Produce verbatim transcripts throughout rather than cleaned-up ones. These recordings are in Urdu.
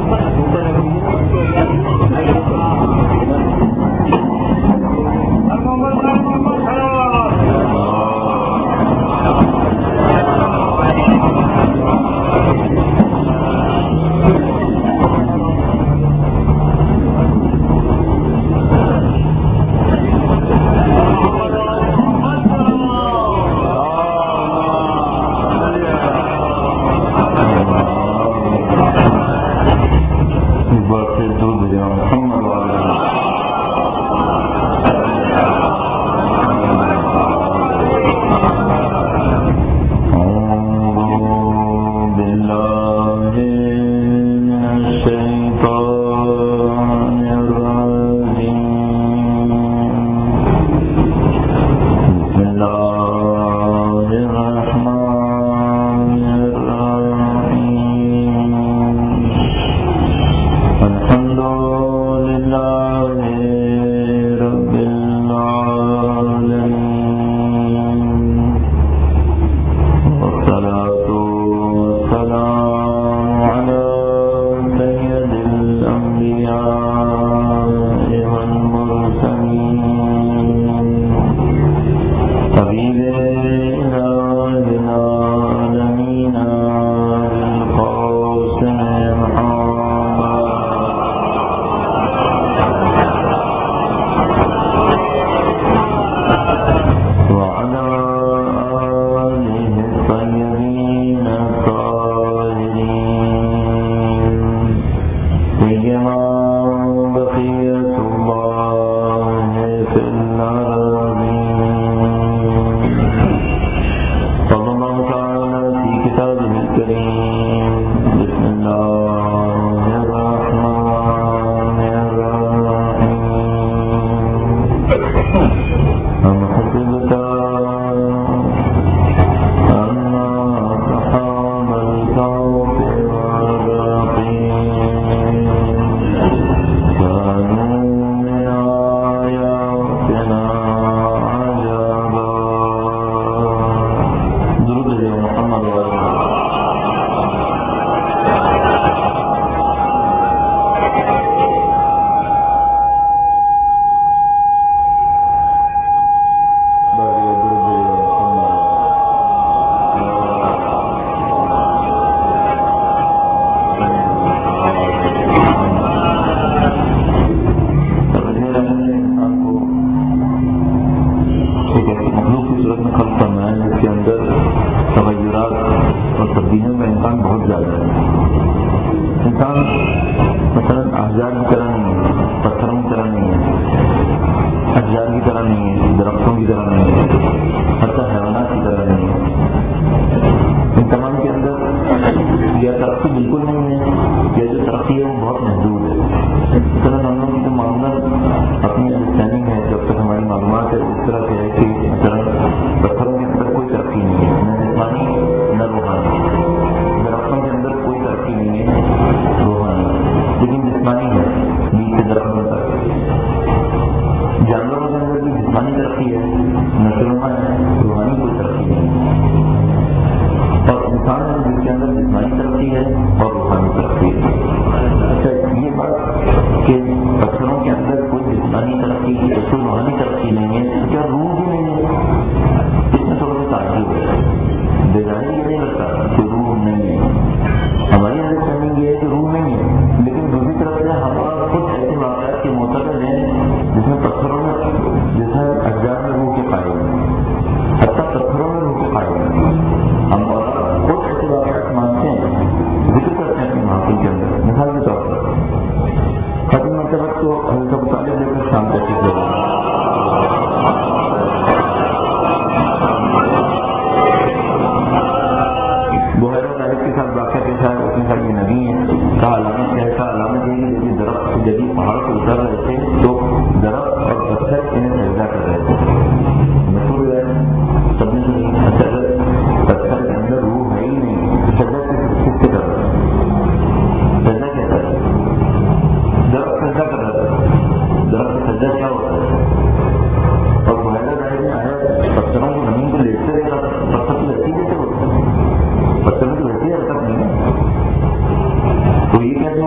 تو یہ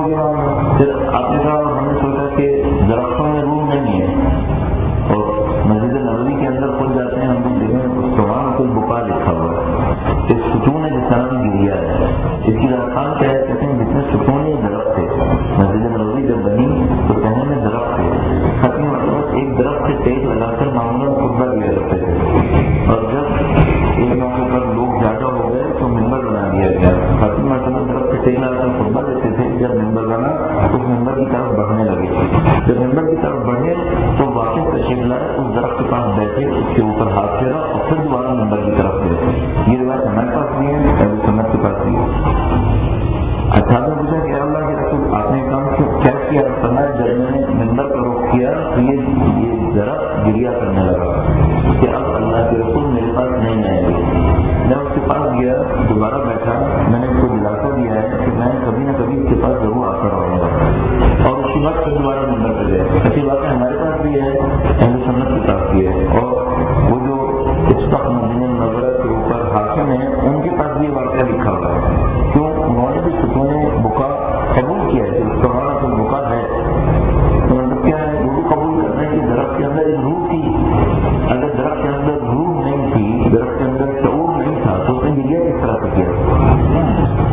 کے بعد پھر آپ نے کہا ہم نے سوچا کہ درختوں میں روح نہیں ہے، اور مسجد نبوی کے اندر خود جاتے ہیں ہم لوگ دیکھیں سبحان البقاء لکھا ہوا ہے، ایک ستون ہے جس کا نام گریا ہے. اس کی داستان کیا ہے؟ کہتے ہیں جتنے ستون یہ درخت تھے، مسجد نبوی جب بنی تو کہنے میں درخت تھے، ختم مطلب ایک درخت سے ٹیک لگا کر معمولاً خطبہ دیا کرتے تھے، اور جب ایک موقع پر لوگ زیادہ ہو گئے تو ممبر بنا دیا گیا. ختم مطلب درخت سے ٹیک لگا کر خطبہ دیتے تھے، جب ممبر بنا اس ممبر کی طرف بڑھنے لگے، جب ممبر کی طرف بڑھے تو واپس تشریف لائے، اس درخت کے پاس بیٹھے، اس کے اوپر ہاتھ پھیرا اور پھر دوبارہ ممبر کی طرف گئے. یہ روایت ہمارے پاس بھی ہے، اہل سنت کے پاس بھی ہے. اچھا نے پوچھا کہ اللہ کے رسول آپ نے کام کیا کیا؟ فرمایا جب میں نے ممبر کا رخ کیا تو یہ یہ درخت گریا کرنے لگا کہ اب اللہ کے رسول میرے پاس نہیں آئیں گے. میں اس کے پاس گیا، دوبارہ بیٹھا، میں نے اس کو دلاسا دیا ہے کہ میں کبھی نہ کبھی اس کے پاس ضرور آ کر رہوں گا، اور اس کے بعد پھر دوبارہ ممبر پہ گئے. ایسی باتیں ہمارے پاس بھی ہے، اہل سنت کے پاس بھی ہے، اور وہ جو اس وقت مدینہ منورہ کے اوپر حاکم ہیں ان کے پاس بھی یہ واقعہ لکھا ہوا ہے. کیوں؟ انہوں نے بھی ستون بقا قبول کیا ہے، اس کا ہمارا تو بقا ہے، تو مطلب کیا ہے وہ بھی قبول کرنا ہے کہ درخت کے اندر ایک روح تھی. اگر درخت کے اندر روح نہیں تھی، درخت کے اندر شعور نہیں تھا تو اس نے گریا کس طرح سے کیا؟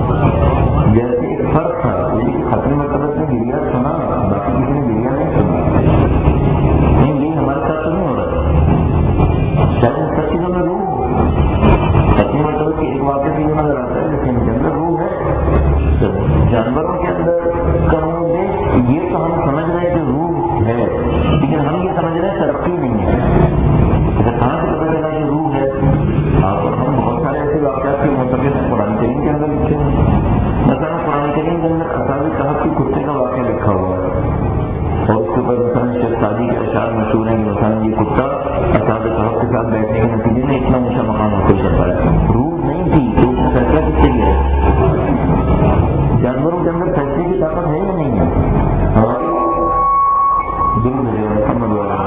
جیسے ایک فرق تھا، ختم مرتبہ نے گریا سنا، باقی کسی نے گریا نہیں سنا. نہیں، یہی ہمارے ساتھ تو نہیں ہو رہا. شاید ان سب چیزوں میں روح ختم مرتبہ کی ایک واقعہ بھی نظر آتا ہے، لیکن ان کے اندر روح ہے. جانوروں کے اندر کہوں گے یہ تو ہم سمجھ رہے ہیں کہ روح ہے، لیکن ہم یہ سمجھ رہے ہیں ترقی نہیں ہے. کہاں سے پتہ چلا کہ روح ہے؟ اور ہم بہت سارے ایسے واقعات کے متعلق قرآن کریم کے اندر لکھے ہیں. مثلا قرآن کریم کے اندر اصحاب کہف کی کتے کا واقعہ لکھا ہوا ہے، اور اس کے اوپر مثلا شیخ سعدی کے اشعار مشہور ہیں کہ مثلا یہ کتا اصحاب کہف کے ساتھ بیٹھنے کے نتیجے میں اتنا اونچا مقام حاصل کر پایا. روح نہیں تھی تو اس نے فیصلہ کس سے کیا؟ جانوروں کے اندر فیصلے کی طاقت ہے یا نہیں ہے؟ ہماری ضرور ہے. محمد والا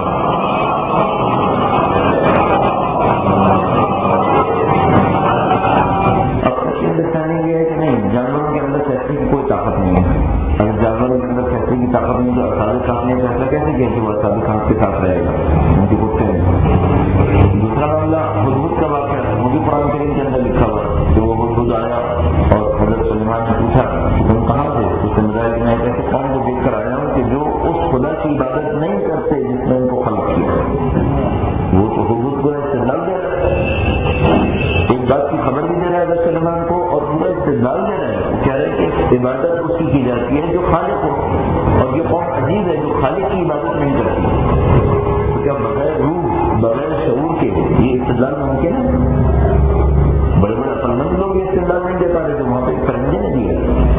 اب سچی انڈرسٹینڈنگ یہ ہے کہ نہیں، جانوروں کے اندر فیصلے کی کوئی طاقت نہیں ہے. اگر جانوروں کے اندر فیصلے کی طاقت نہیں تو اصحاب کہف نے فیصلہ کیسے کیا کہ وہ اصحاب کہف کے ساتھ رہے گا؟ ان کے کتے ہیں. دوسرا معاملہ ہدہد کا واقعہ ہے، وہ بھی قرآن کریم کے اندر لکھا ہوا ہے کہ وہ ہدہد آیا اور حضرت سلیمان نے پوچھا کہ تم کہاں سے؟ اس نے بتایا کہ میں ایک ایسے قوم کو دیکھ کر آیا ہوں کہ جو اس خدا کی عبادت نہیں کرتے جس نے ان کو خلق کیا. وہ تو ہدہد کو استدلال دے رہا ہے، ایک بات کی خبر بھی دے رہا ہے حضرت سلیمان کو، اور پورا استدلال دے رہا ہے. کہہ رہے ہیں کہ عبادت اس کی کی جاتی ہے جو خالق ہو، اور یہ قوم عجیب ہے جو خالق کی عبادت نہیں کرتی. تو کیا بغیر روح، بغیر شعور کے یہ استدلال ممکن ہے؟ بڑے بڑے عقل مند لوگ یہ استدلال نہیں دے پا رہے، تو وہاں پہ فرنجے نے دیا.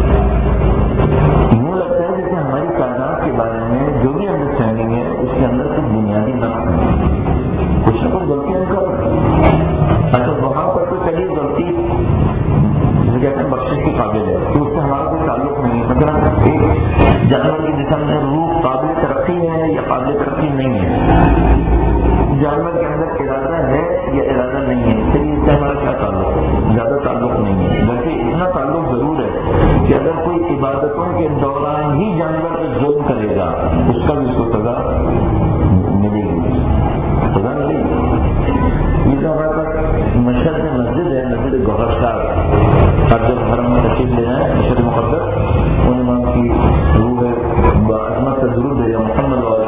یوں لگتا ہے جیسے ہماری کائنات کے بارے میں جو بھی انڈرسٹینڈنگ ہے اس کے اندر کچھ بنیادی نقص ہے، کچھ نہ کچھ غلطیاں کر رہے ہیں. اچھا وہاں پر تو چلیے غلطی جسے کہتے ہیں بخشش کے قابل ہے، تو اس سے ہمارا کوئی تعلق نہیں ہے. مثلا ایک جانور کی جسم میں روح قابل ترقی ہے یا قابل ترقی نہیں ہے، جانور کے اندر ارادہ ہے یا ارادہ نہیں ہے، چلیے اس سے ہمارا کیا تعلق ہے؟ زیادہ تعلق نہیں ہے، بلکہ اتنا تعلق ضرور ہے کہ اگر کوئی عبادتوں کے دوران ہی جانور پہ ظلم کرے گا اس کا بھی اس کو سزا ملے گی، سزا ملے گی. یہ جو ہمارے پاس مشہد میں مسجد ہے، مسجد گوہر شاہ، اور جب حرم میں تشریف لے جائیں مشہد مقدس ان امام کی روح ہے باعظمت سے ضرور دے گا. محمد والا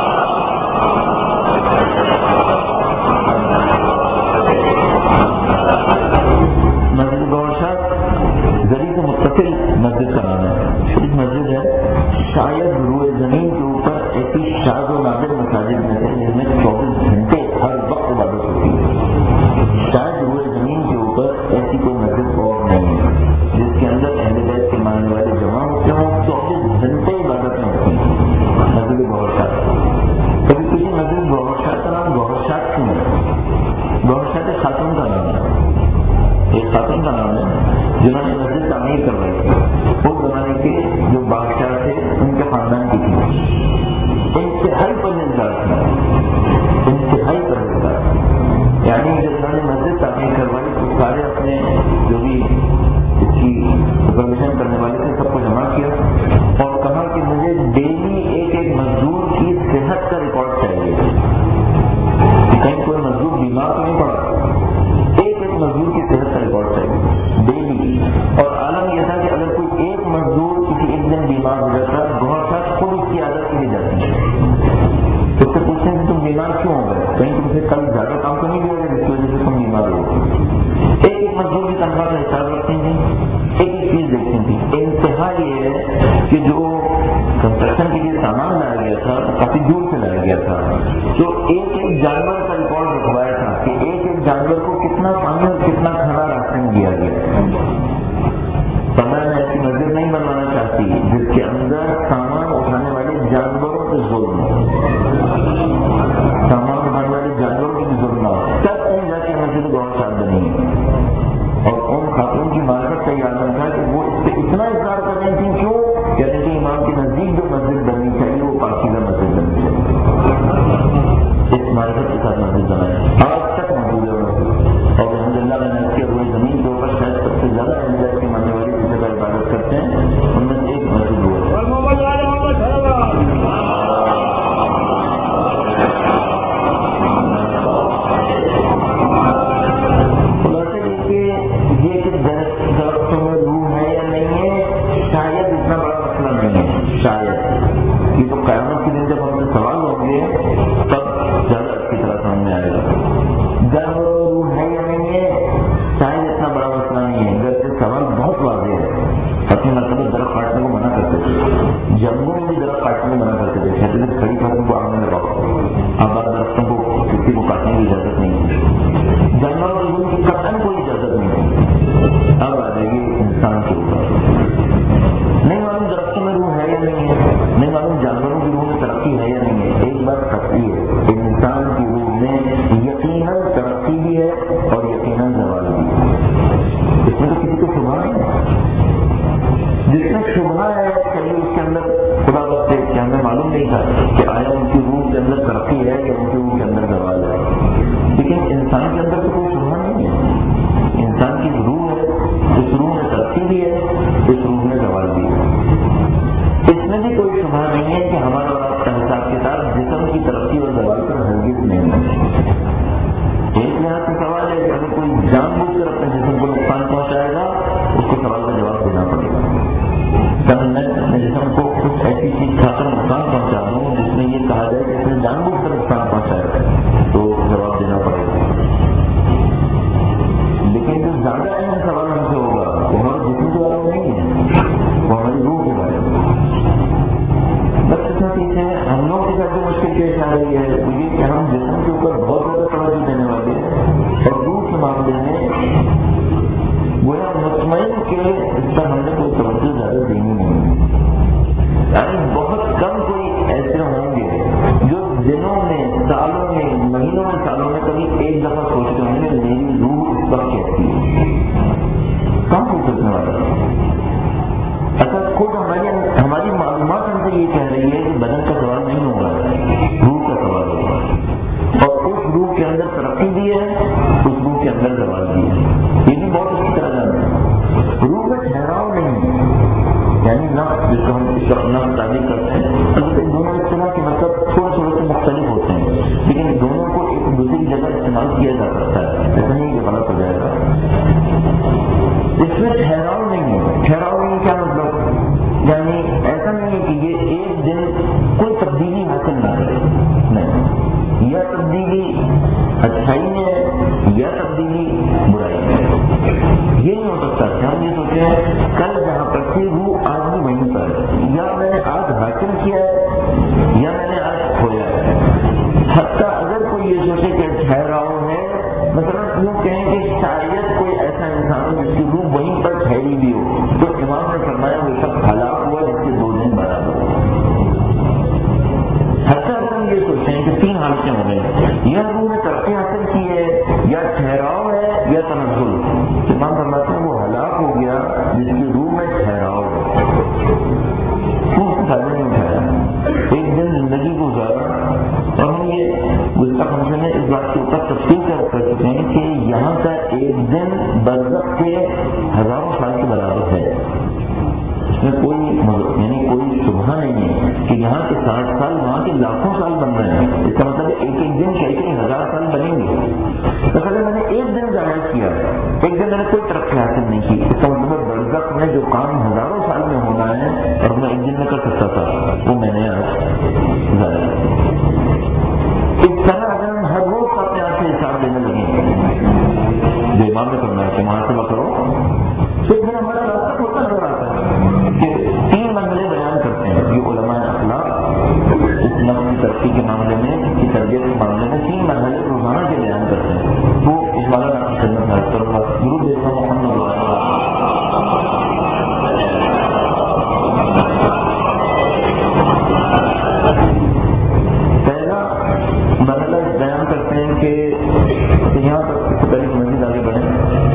مسجد گوہر شاہ زری سے متصل مسجد کا نام ہے، شریف مسجد ہے. شاید روئے زمین کے اوپر ایسی شاذ و نادر مساجد میں سے جن میں چوبیس گھنٹے ہر وقت عبادت ہوتی ہے. شاید روئے زمین کے اوپر ایسی کوئی مسجد اور نہیں ہے جس کے اندر اہل بیت کے ماننے والے جمع ہوتے ہوں، چوبیس گھنٹے عبادتیں ہوتی ہیں. مسجد گوہر شاہ، کبھی کسی مسجد گوہر شاہ کا نام گوہر شاہ کیوں ہے؟ گوہر شاہ ایک خاتون کا نام ہے، ایک خاتون کا نام ہے جنہوں نے مسجد تعمیر کروائی تھی. اس زمانے کے جو بادشاہ تھے ان کے خاندان کی تھی، انتہائی پرہیزگار تھی. ڈیلی ایک ایک مزدور کی صحت کا ریکارڈ چاہیے. کہیں کوئی مزدور بیمار تو نہیں پڑا, ایک ایک مزدور کی صحت کا ریکارڈ چاہیے ڈیلی. اور عالم یہ تھا کہ اگر کوئی ایک مزدور کسی ایک دن بیمار ہو جاتا, بہت سا خود اس کی عادت کی جاتی ہے. اس سے پوچھتے ہیں کہ تم بیمار کیوں ہو گئے, کہیں تم سے کل زیادہ کام تو نہیں دیا گیا جس کی وجہ سے تم بیمار ہو. ایک ایک مزدور کی تنخواہ کا حساب رکھتی تھی, ایک ایک چیز دیکھتی تھی. انتہا یہ ہے کہ جو کنسٹرکشن کے لیے سامان لایا گیا تھا کافی دور سے لایا گیا تھا, تو ایک ایک جانور کا ریکارڈ رکھوایا تھا کہ ایک ایک جانور کو کتنا پانی اور کتنا کھانا راستے میں دیا گیا. میں ایسی مسجد نہیں بنوانا چاہتی جس کے اندر سامان اٹھانے والے جانوروں کے ظلم سامان اٹھانے والے جانوروں کی بھی ظلم نہ ہو. تب کہیں جا کے مسجد بہت شاد بنی ہے. اور ان خاتون کی معرفت کا یہ عالم تھا کہ وہ اس پہ اتنا اظہار کر رہی تھیں. کیوں کہتے ہیں کہ امام کے نزدیک جو مسجد بننی چاہیے وہ پاکیزہ مسجد بننی چاہیے. اس معرفت کے ساتھ مسجد بنائی آج تک موجود ہے مسجد. اور الحمد للہ میں نے اس کے روئے زمین کے اوپر شاید سب سے زیادہ اہمیت کی ماننے والی جس جگہ عبادت کرتے ہیں ان میں سے ایک مسجد ہوا ہے. خلاصہ یہ کہ یہ کہ درختوں میں روح ہے یا نہیں ہے شاید اتنا بڑا مسئلہ نہیں ہے. شاید یہ تو قیامت کے دن جب ہم سے سوال ہوں گے تب زیادہ اچھی طرح سمجھ میں آئے گا. جانور روح ہے یا نہیں ہے شاید اتنا بڑا مسئلہ نہیں ہے. اگر سے سوال بہت واضح ہے. اپنی مرتبہ درخت کاٹنے کو منع کرتے تھے, جنگوں میں بھی درخت کاٹنے کو منع کرتے تھے. کہتے تھے کھڑی فصلوں کو آگ میں لگاؤ. اب آپ درختوں کو کسی کو کاٹنے کی اجازت نہیں ہے. جانوروں کے روح کی قطعاً کوئی اجازت نہیں ہے. اب آ جائے گی انسان کے اوپر. نہیں معلوم درختوں میں روح ہے یا نہیں ہے, نہیں معلوم جانوروں کی روح میں ترقی ہے یا نہیں ہے. ایک بات سچی ہے, انسان کی روح میں یقیناً ترقی بھی ہے اور یقیناً زوال بھی ہے. اس میں تو کسی کو شبہ نہیں ہے. جس میں شبہ ہے کہیں اس کے اندر خدا بخش سے کہ ہمیں معلوم نہیں تھا کہ آیا ان کی روح کے اندر ترقی ہے یا ان کی روح کے اندر زوال ہے. لیکن انسان کے اندر تو کوئی شبہ نہیں ہے. انسان کی روح ہے, اس روح میں ترقی بھی ہے, اس روح میں زوال بھی ہے. اس میں بھی کوئی شبہ نہیں ہے کہ ہمارا اور آپ کا حساب کتاب جسم کی ترقی اور زوال پر ہرگز نہیں ہے. ایک لحاظ سے سوال ہے کہ اگر کوئی جان بوجھ کر اپنے جسم کو نقصان پہنچائے گا اس کو سوال کا جواب دینا پڑے گا. اگر میں اپنے جسم کو کچھ ایسی چیز کھا کر نقصان پہنچا دوں جس میں یہ کہا جائے کہ اس نے جان بوجھ کر نقصان پہنچایا تو جواب دینا پڑے گا. لیکن جو زیادہ اہم سوال ہم سے ہوگا وہ ہمارے جسم کے بارے میں نہیں ہے, وہ ہماری روح کے بارے میں. بس اتنا چیز ہے. ہم لوگ کے ساتھ جو مشکل پیش آ رہی ہے وہ یہ کہ ہم جسم کے اوپر بہت زیادہ توجہ دینے والے ہیں اور روح کے معاملے میں وہ مطمئن کہ اس پر ہم نے کوئی توجہ زیادہ دینی نہیں ہے. یعنی بہت کم کوئی ایسے ہوں گے جو دنوں میں, سالوں میں, مہینوں میں, سالوں میں کبھی ایک دفعہ سوچتے ہوں گے میری روح اس وقت کیسی ہے. کہاں کوئی سوچنے والا ہے؟ اصل خود ہماری ہماری معلومات ہم سے یہ کہہ رہی ہے کہ بدن کا سوال نہیں ہوگا, روح کا سوال ہوگا. اور اس روح کے اندر ترقی بھی ہے, اس روح کے اندر زوال بھی ہے. یہ بھی بہت اچھی طرح جانتے ہیں. روح میں ٹھہراؤ نہیں ہے, یعنی نفس جس کو ہم اس وقت نفس تعبیر کرتے ہیں. البتہ دونوں اصطلاح کے مطلب تھوڑے تھوڑے سے مختلف ہوتے ہیں, لیکن دونوں کو ایک دوسری جگہ استعمال کیا جا سکتا ہے. ایسا نہیں کہ غلط ہو جائے گا. اس میں ٹھہراؤ نہیں ہے. ٹھہراؤ نہیں کیا مطلب؟ یعنی ایسا نہیں ہے کہ یہ ایک دن کوئی تبدیلی حاصل نہ کرے. نہیں, یا تبدیلی اچھائی میں ہے یا تبدیلی برائی میں ہے. یہ نہیں ہو سکتا کہ ہم یہ سوچیں ہیں کل جہاں پر تھی روح آج بھی وہیں پر ہے, یا میں نے آج حاصل کیا ہے یا میں نے آج کھویا ہے. حتیٰ اگر کوئی یہ سوچے کہ ٹھہراؤ ہے, مثلاً یوں کہیں کہ شاید کوئی ایسا انسان ہو جس کی روح وہیں پر ٹھہری بھی ہو, تو امام نے فرمایا وہ سب ہلاک ہوا جس کے دو دن برابر ہو. حتیٰ اگر ہم یہ سوچتے ہیں کہ تین حالتیں ہو گئی, یا روح نے ترقی حاصل کی ہے, یا ٹھہراؤ ہے, یا تنزل. امام فرماتے ہیں وہ ہلاک ہو گیا جس کی روح میں ٹھہراؤ ہے. تو اس کو فائدہ نہیں اٹھایا, ایک دن زندگی کو گزارا. اور ہم یہ گزشتہ فنکشن میں اس بات کے اوپر تفصیل کر چکے ہیں کہ یہاں کا ایک دن برزخ کے ہزاروں سال کے برابر ہے. میں نے کوئی ترقی حاصل نہیں کی، اس کا مطلب برزخ میں جو کام ہزاروں سال میں ہونا ہے اور میں ایک دن میں کر سکتا تھا وہ میں نے آج ظاہر. اس طرح اگر ہم ہر روز اپنے آپ سے حساب دینے لگیں جو امام نے کرنا ہے کہ محاسبہ کرو، تو پھر ہمارا راستہ ہوتا نظر آتا ہے کہ تین منزلیں بیان کرتے ہیں یہ علماء اخلاق اس نفس کی ترقی کے معاملے میں، اس کی تربیت کے معاملے میں تین مرحلے روزانہ کے بیان کرتے ہیں. وہ اس والا آپ کی خدمت میں عرض کروں گا. ضرور دیکھنا محمد پہلا مرحلہ بیان کرتے ہیں کہ یہاں پر اس سے پہلے مزید آگے بڑھیں.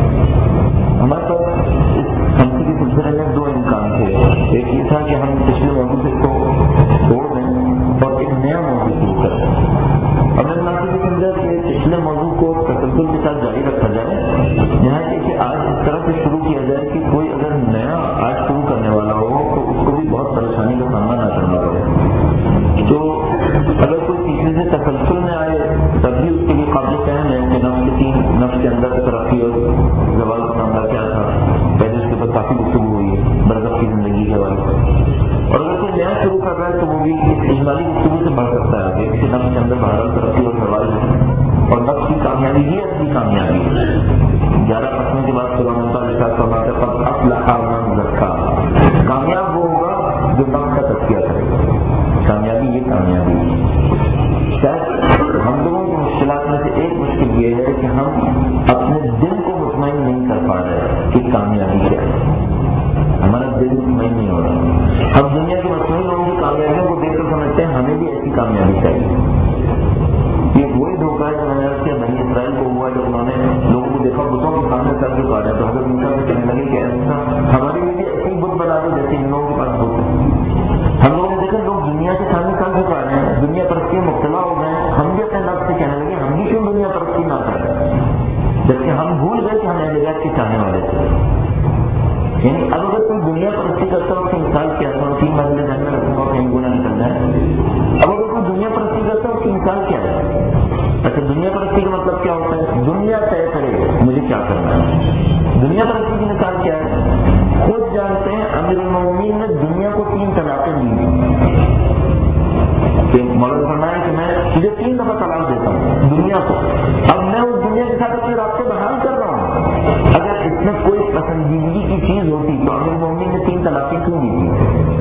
ہمارے پاس اس ہمسی کے سلسلے میں دو امکان تھے. ایک یہ تھا کہ ہم پچھلے موضوع سے کو چھوڑ دیں اور ایک نیا موضوع شروع کریں. اور میں مناسب یہ سمجھا کہ پچھلے موضوع کو تسلسل کے ساتھ جاری رکھا جائے، یہاں کہ آج اس طرح سے شروع کیا جائے کہ کوئی اگر نیا آج شروع کرنے والا ہو تو اس کو بھی بہت پریشانی کا سامنا نہ کرنا پڑے. تو اگر کوئی تیسرے سے تسلسل میں آئے تب بھی اس کے لیے قابل فہم ہے کہ نفس کے تین نفس کے اندر ترقی اور زوال کا معاملہ کیا تھا. پہلے اس کے بعد کافی گفتگو ہوئی ہے برزخ کی زندگی کے حوالے سے. اور اگر کوئی نیا شروع کر رہا ہے تو وہ بھی اس اجمالی گفتگو سے بڑھ سکتا ہے آگے کہ نفس کے اندر بہرحال ترقی اور زوال ہے اور نفس کی کامیابی ہی اصلی کامیابی ہے. گیارہ فصلوں کے بعد سبحانہ تعالیٰ کے ساتھ فرماتے ہیں قد افلح من زکاها، کامیاب وہ ہوگا جو نفس کا تزکیہ کرے گا. کامیابی یہ کامیابی ہے. شاید ہم لوگوں کی مشکلات میں سے ایک مشکل یہ ہے کہ ہم اپنے دل کو مطمئن نہیں کر پا رہے کہ کامیابی کیا ہے. ہمارا دل مطمئن نہیں ہو رہا. ہم دنیا کے مصنوعی لوگوں کی کامیابیوں کو دیکھ کر سمجھتے ہیں ہمیں بھی ایسی کامیابی چاہیے. یہ وہی دھوکہ ہے جو میں نے کیا بنی اسرائیل کو ہوا جب انہوں نے لوگوں کو دیکھا بتوں کے سامنے سر جھکا رہے تو حضرت موسیٰ سے کہنے لگے کہ ایسا ہماری بھی ایسی بت بنا دو جیسے ان لوگوں کے پاس بت ہے. ہم لوگوں نے دیکھا لوگ دنیا کے سامنے سر جھکا رہے ہیں، دنیا پرستی میں مبتلا ہو گئے ہیں. ہم بھی اپنے نفس سے کہنے لگے ہم بھی کیوں دنیا پرستی نہ کریں، جبکہ ہم بھول گئے کہ ہم اہل بیت کے چاہنے والے تھے. یعنی اب اگر کوئی دنیا پرستی کرتا ہے اس کی مثال کیا ہے؟ تین مرحلے ذہن میں رکھوں گا کہیں گناہ نکل جائے. اب اگر کوئی دنیا پرستی کرتا ہے اس کی مثال کیا ہے؟ اچھا دنیا پرستی کا مطلب کیا ہوتا ہے؟ دنیا طے کرے مجھے کیا کرنا ہے. دنیا پرستی کی مثال کیا ہے؟ خود جانتے ہیں امیر المومنین نے دنیا کو تین طلاقیں دی کہ مولانا فرمایا کہ میں تجھے تین دفعہ طلاق دیتا ہوں دنیا کو. اب میں اس دنیا کے ساتھ اپنے رابطے بحال کر رہا ہوں. اگر اس میں کوئی پسندیدگی کی چیز ہوتی تو امیر المومنین نے تین طلاقیں کیوں دی تھی؟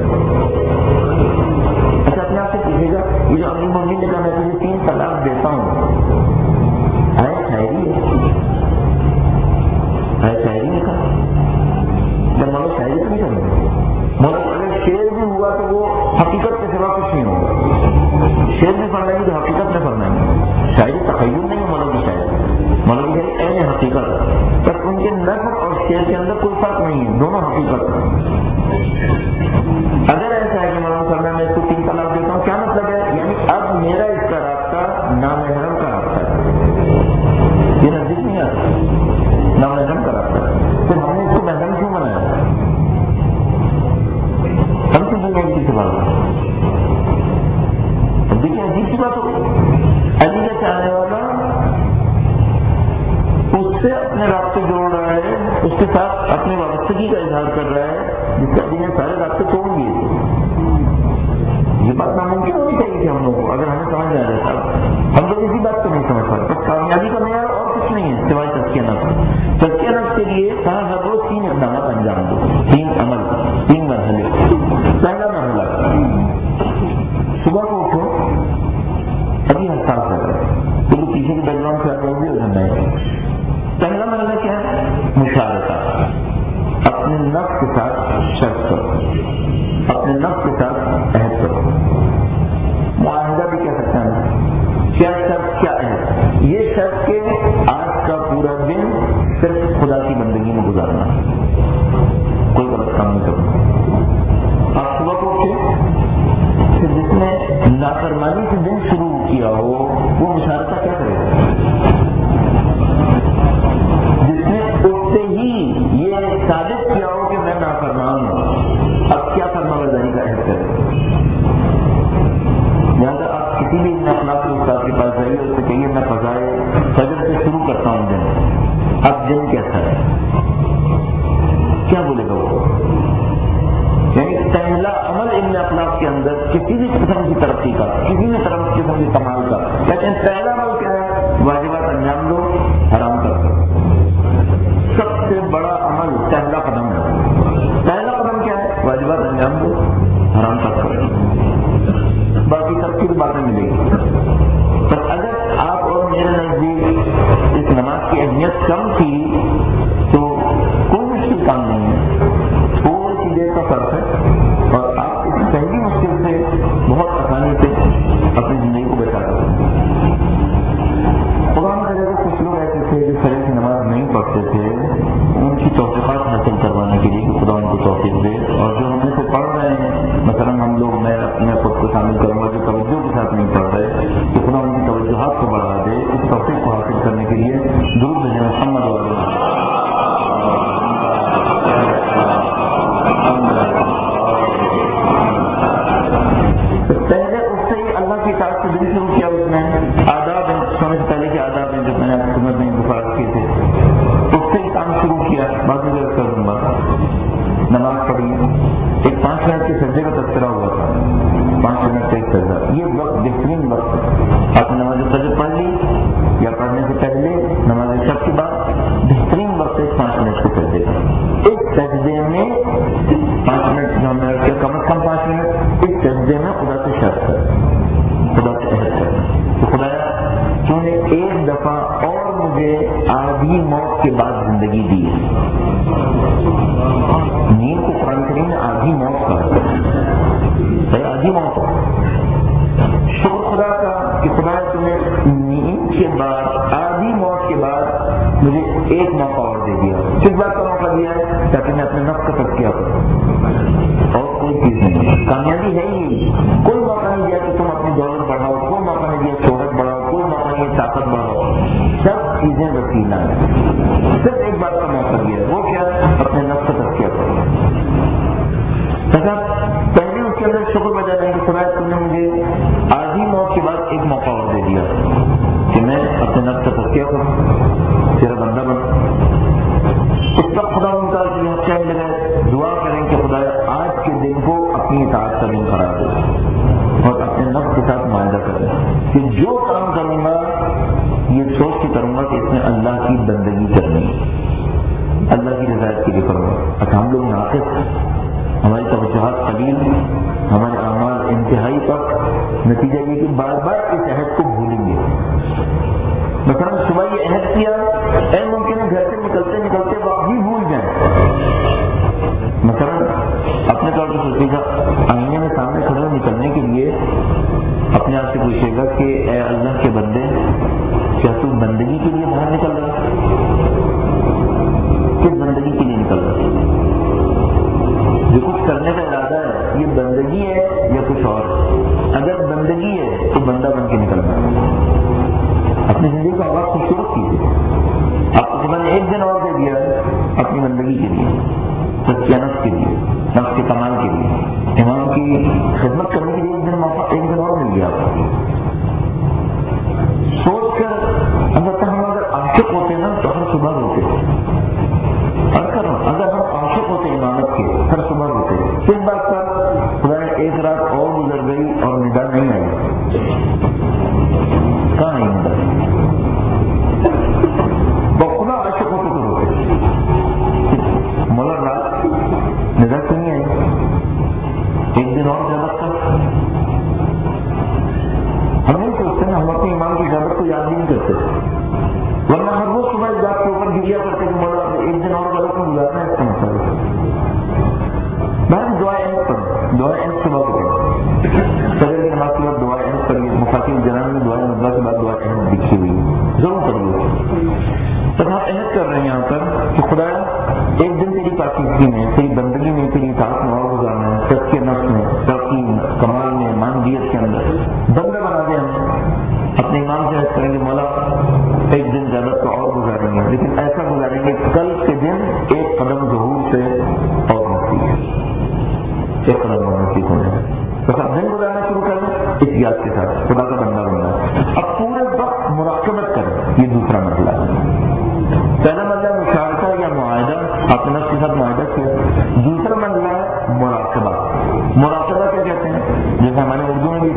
اچھا اپنے آپ سے پوچھے گا یہ جو امیر المومنین نے کہا میں تجھے تین طلاق دیتا ہوں ہے شاعری ہے؟ ہے شاعری نے کہا؟ جب مولا شاعری تو نہیں کرنا. مولا اگر شعر بھی ہوا تو وہ حقیقت کے سوا کچھ نہیں ہوگا. شعر بھی فرمائیں گے تو حقیقت میں فرمائیں گے. شاعری تخیل نہیں ہے مولا کی شاعری. مولا کی شاعری عین حقیقت. بس ان کے نثر اور شعر کے اندر کوئی فرق نہیں ہے، دونوں حقیقت ہے. اگر ایسا ہے کہ مولانا فرمایا میں اس کو تین طلاق دیتا ہوں کیا مطلب ہے؟ یعنی اب میرا اس کا رابطہ نامحرم کا رابطہ ہے. یہ نزدیک نہیں آتا نامحرم کا رابطہ ہے. پھر ہم نے اس کو محرم کیوں بنایا؟ ہم سے دنیا کی سوال ہے. دیکھیے عجیب سی بات ہو، علی کا چاہنے والا اس سے اپنے رابطے جوڑ رہا ہے، اس کے ساتھ اپنے وابستگی کا اظہار کر رہا ہے جس کا دن سارے رابطے توڑ دیے. یہ بات ناممکن ہونی چاہیے تھی ہم لوگوں کو اگر ہمیں سمجھ میں آ رہا تھا. ہم لوگ اسی بات کو نہیں سمجھ پاتے. بس کامیابی کا معیار اور کچھ نہیں ہے سوائے تزکیہ نفس. تزکیہ نفس کے لیے کہا ہر روز تین اقدامات انجام دو، تین عمل، تین مرحلے. پہلا مرحلہ صبح کو اٹھو، ابھی حساس لگ رہا ہے تو وہ پیچھے کے بیک گراؤنڈ سے آتے ہوئے ادھر نہیں. پہلا مرحلہ کیا ہے؟ مشارکہ. اپنے نفس کے ساتھ شرط کرو، اپنے نفس کے ساتھ عہد کرو. معاہدہ بھی کہہ سکتے ہیں. کیا شرط کیا عہد؟ یہ شرط کہ آج کا پورا دن صرف خدا کی بندگی میں گزارنا، کوئی غلط کام نہیں کرنا. آپ صبح کو اٹھے پھر جس نے نافرمانی سے دن شروع کیا ہو وہ مشارکہ کیا کرے گا؟ جس نے اٹھتے ہی یہ ثابت کیا ہو کہ میں نافرمان ہوں اب کیا فرما برداری کا عہد کرے. لہٰذا آپ کسی بھی اخلاق کے استاد کے پاس جائیے اس سے کہیے میں فضائے فجر سے شروع کرتا ہوں دن. اب دن کیسا ہے؟ اندر کسی بھی قسم کی ترقی کا، کسی بھی طرح قسم کے کمال کا، لیکن پہلا عمل کیا ہے؟ واجبات انجام دو، حرام کر دو۔ سب سے بڑا عمل پہلا قدم ہے۔ پہلا قدم کیا ہے؟ واجبات انجام دو، حرام تک کرو، باقی سب کی باتیں ملے گی۔ تو اگر آپ اور میرے نزدیک اس نماز کی اہمیت کم تھی تو کوئی مشکل کام نہیں ہے، تھوڑی سی دیر کا فرق ہے اور آپ اس پہلی مشکل سے بہت آسانی سے اپنی زندگی کو بچا سکتے ہیں۔ قرآن میں جگہ کچھ لوگ ایسے تھے جو سرے کی نماز نہیں پڑھتے تھے، ان کی توفیقات حاصل کروانے کے لیے کہ خدا ان کو توفیق دے، اور جو ہم سے پڑھ رہے ہیں، مثلا ہم لوگ، میں اپنے خود کو شامل کروں گا جو توجہ کے ساتھ نہیں پڑھ رہے، کہ خدا ان کی توجہات کو بڑھا دے، اس توفیق کو حاصل کرنے کے لیے درود بھیجیں محمد علیہ۔ پہلے اس سے ہی اللہ کی اطاعت سے دل شروع کیا، اس نے آداب ہیں، سمجھ پہلے کے آداب ہیں جو میں نے آپ کی خدمت میں گزارش کیے تھے، اس سے ہی کام شروع کیا۔ باقی جو کر دوں گا، نماز پڑھی، ایک پانچ منٹ کے سجدے کا تذکرہ ہوا تھا، پانچ منٹ کا ایک سجدہ، یہ وقت بہترین وقت ہے۔ آپ نے نماز فجر پڑھ لی یا پڑھنے سے پہلے نماز عشاء کے بعد بہترین وقت ہے پانچ منٹ کے سجدے کا۔ اس سجدے میں پانچ منٹ جو ہم نے کم از کم پانچ منٹ، اس سجدے میں خدا سے شرط ہے، خدا سے عہد ہے کہ خدایا تو نے ایک دفعہ اور مجھے آدھی موت کے بعد زندگی دی ہے۔ نیند کو قرآن کریم نے آدھی موت کا ہے، آدھی موت ہے۔ شکر خدا کا کہ خدا تم نے نیند کے بعد، آدھی موت کے بعد مجھے ایک موقع اور دے دیا۔ کس بات کا موقع دیا ہے؟ تاکہ میں اپنے نفس کا تزکیہ کروں، اور کوئی چیز نہیں۔ کامیابی ہے ہی، کوئی موقع نہیں دیا کہ تم اپنی دولت بڑھاؤ، کوئی موقع نہیں دیا شہرت بڑھاؤ، کوئی موقع نہیں طاقت بڑھاؤ، سب چیزیں وسیلہ ہیں۔ صرف ایک بات کا موقع دیا ہے، وہ کیا؟ اپنے نفس کا تزکیہ کرو۔ پہلے اس کے اندر شکر بجا رہے کہ خدا تم نے مجھے آدھی موت کے بعد ایک موقع اور دے دیا کہ میں اپنے نفس کا تزکیہ کروں، تیرا بندہ بنوں۔ اس وقت خدا ان کا کہنے لگا، دعا کریں کہ خدا آج کے دن کو اپنی اطاعت کا دن قرار دے اور اپنے نفس کے ساتھ معاہدہ کریں کہ جو کام کروں گا یہ سوچ کے کروں گا کہ اس میں اللہ کی بندگی کرنی ہے، اللہ کی رضایت کے لیے کروں گا۔ اچھا ہم لوگ ناقص، ہماری توجہات قلیل، ہمارے اعمال انتہائی پک، نتیجہ یہ کہ بار بار اس عہد کو بھولیں گے۔ مثلا صبح یہ عہد کیا، اے ممکن ہے گھر سے نکلتے نکلتے وقت بھی بھول جائیں۔ مثلا اپنے طور پر سوچے گا، آئینے میں سامنے کھڑے ہو نکلنے کے لیے اپنے آپ سے پوچھے گا کہ اے اللہ کے بندے، کیا تو بندگی کے لیے باہر نکل رہا ہے؟ کس بندگی کے لیے نکل رہا ہے؟ جو کچھ کرنے کا ارادہ ہے یہ بندگی ہے یا کچھ اور؟ اگر بندگی ہے تو بندہ بن کے نکلنا ہے۔ اپنی زندگی کو آواز خوبصورت کیجیے۔ آپ کو خدا نے ایک دن اور دے دیا اپنی بندگی کے لیے، تزکیہ نفس کے لیے، نفس کے کمال کے لیے، امام کی خدمت کرنے کے لیے ایک دن موقع، ایک دن اور مل گیا آپ کو۔ سوچ کر البتہ ہم اگر عاشق ہوتے نا تو ہر صبح ہوتے، اگر ہم عاشق ہوتے امامت کے ہر صبح ہوتے، کس بات کا؟ خدا نے ایک رات اور گزر گئی اور ندا نہیں آئی، کہاں آئی ندا؟ خدا عاشق ہوتے تو ہوتے، مگر رات ندا کیوں نہیں آئی؟ ایک دن اور زیادہ تھا۔ ہم نہیں سوچتے نا، ہم اپنے امام کی زیادت کو یاد نہیں کرتے، ورنہ ہر وہ صبح اس بات کے اوپر گریا کرتے کہ مولا ایک دن اور غلط میں گزارنا ہے اس کا مسئلہ۔ میں دعائیں اہم پڑھیں، دعائیں اہم صبح کو پڑھیں، فجر کی نماز کے بعد دعائیں اہم پڑھیے، مفاتیح الجنان میں دعائیں نماز کے بعد دعائیں اہم لکھی ہوئی ہے، ضرور پڑھیے۔ تب آپ عہد کر رہے ہیں یہاں پر کہ خدا ایک دن تیری پاکیزگی میں، تیری بندگی میں، تیری اطاعت میں اور گزارنا ہے، تزکیہ نفس میں، ترقی کمال میں، مانویت کے اندر بندہ بنا دے ہمیں۔ اپنے امام سے عہد کریں گے مولا ایک دن زیادہ تو اور گزاریں گے، لیکن ایسا گزاریں گے کل کے دن ایک قدم ظہور سے اور نزدیک، ایک قدم اور نزدیک ہونے میں۔ بس آپ دن گزارنا شروع کریں اس یاد کے ساتھ، خدا کا بندہ بننا ہے۔ اب پورے وقت مراقبت کریں، یہ دوسرا مرحلہ ہے۔ پہلا مرحلہ مشاہدہ یا معاہدہ، آپ نے نفس کے ساتھ معاہدہ کیا۔ دوسرا مرحلہ ہے مراقبہ۔ مراقبہ کیا کہتے ہیں؟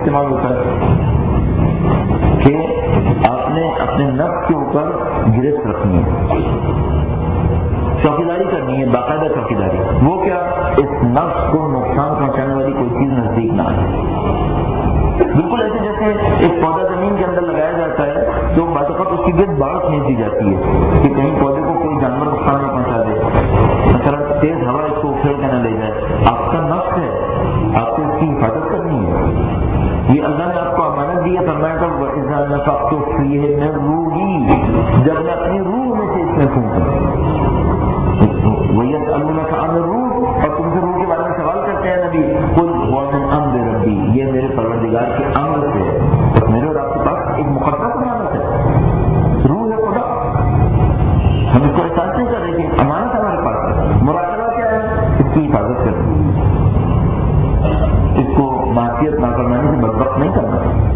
استعمال ہوتا ہے کہ آپ نے اپنے نفس کے اوپر گرفت رکھنی ہے، چوکیداری کرنی ہے، باقاعدہ چوکیداری. وہ کیا؟ اس نفس کو نقصان پہنچانے والی کوئی چیز نزدیک نہ آئے. بالکل ایسے جیسے ایک پودا زمین کے اندر لگایا جاتا ہے تو بعض اوقات اس کی گرد باڑ کھینچ دی جاتی ہے کہ کہیں پودے کو کوئی جانور نقصان نہ پہنچا دے، مثلا تیز ہوا اس کو اکھیڑ کے نہ لے جائے. آپ کا نفس ہے، آپ کو اس کی حفاظت کرنی ہے. یہ اللہ نے آپ کو امانت دی ہے، فرمایا تھا وَإِذَا نَفَخْتُ فِيهِ مِن رُوحِي، جب میں اپنی روح میں سے اس میں پھونکوں. وَيَسْأَلُونَكَ عَنِ الرُّوحِ، اور تم سے روح کے بارے میں سوال کرتے ہیں نبی، قُلْ هُوَ مِنْ أَمْرِ رَبِّي، یہ میرے پروردگار کے امر سے ہے. بس میرے اور آپ کے پاس ایک مقدس امانت ہے، روح ہے خدا. ہم اس کو احساس نہیں کر رہے کہ امانت ہمارے پاس ہے. مراقبہ کیا ہے؟ اس کی حفاظت کرنا، اس کو معصیت نافرمانی سے بدبخت نہیں کرنا.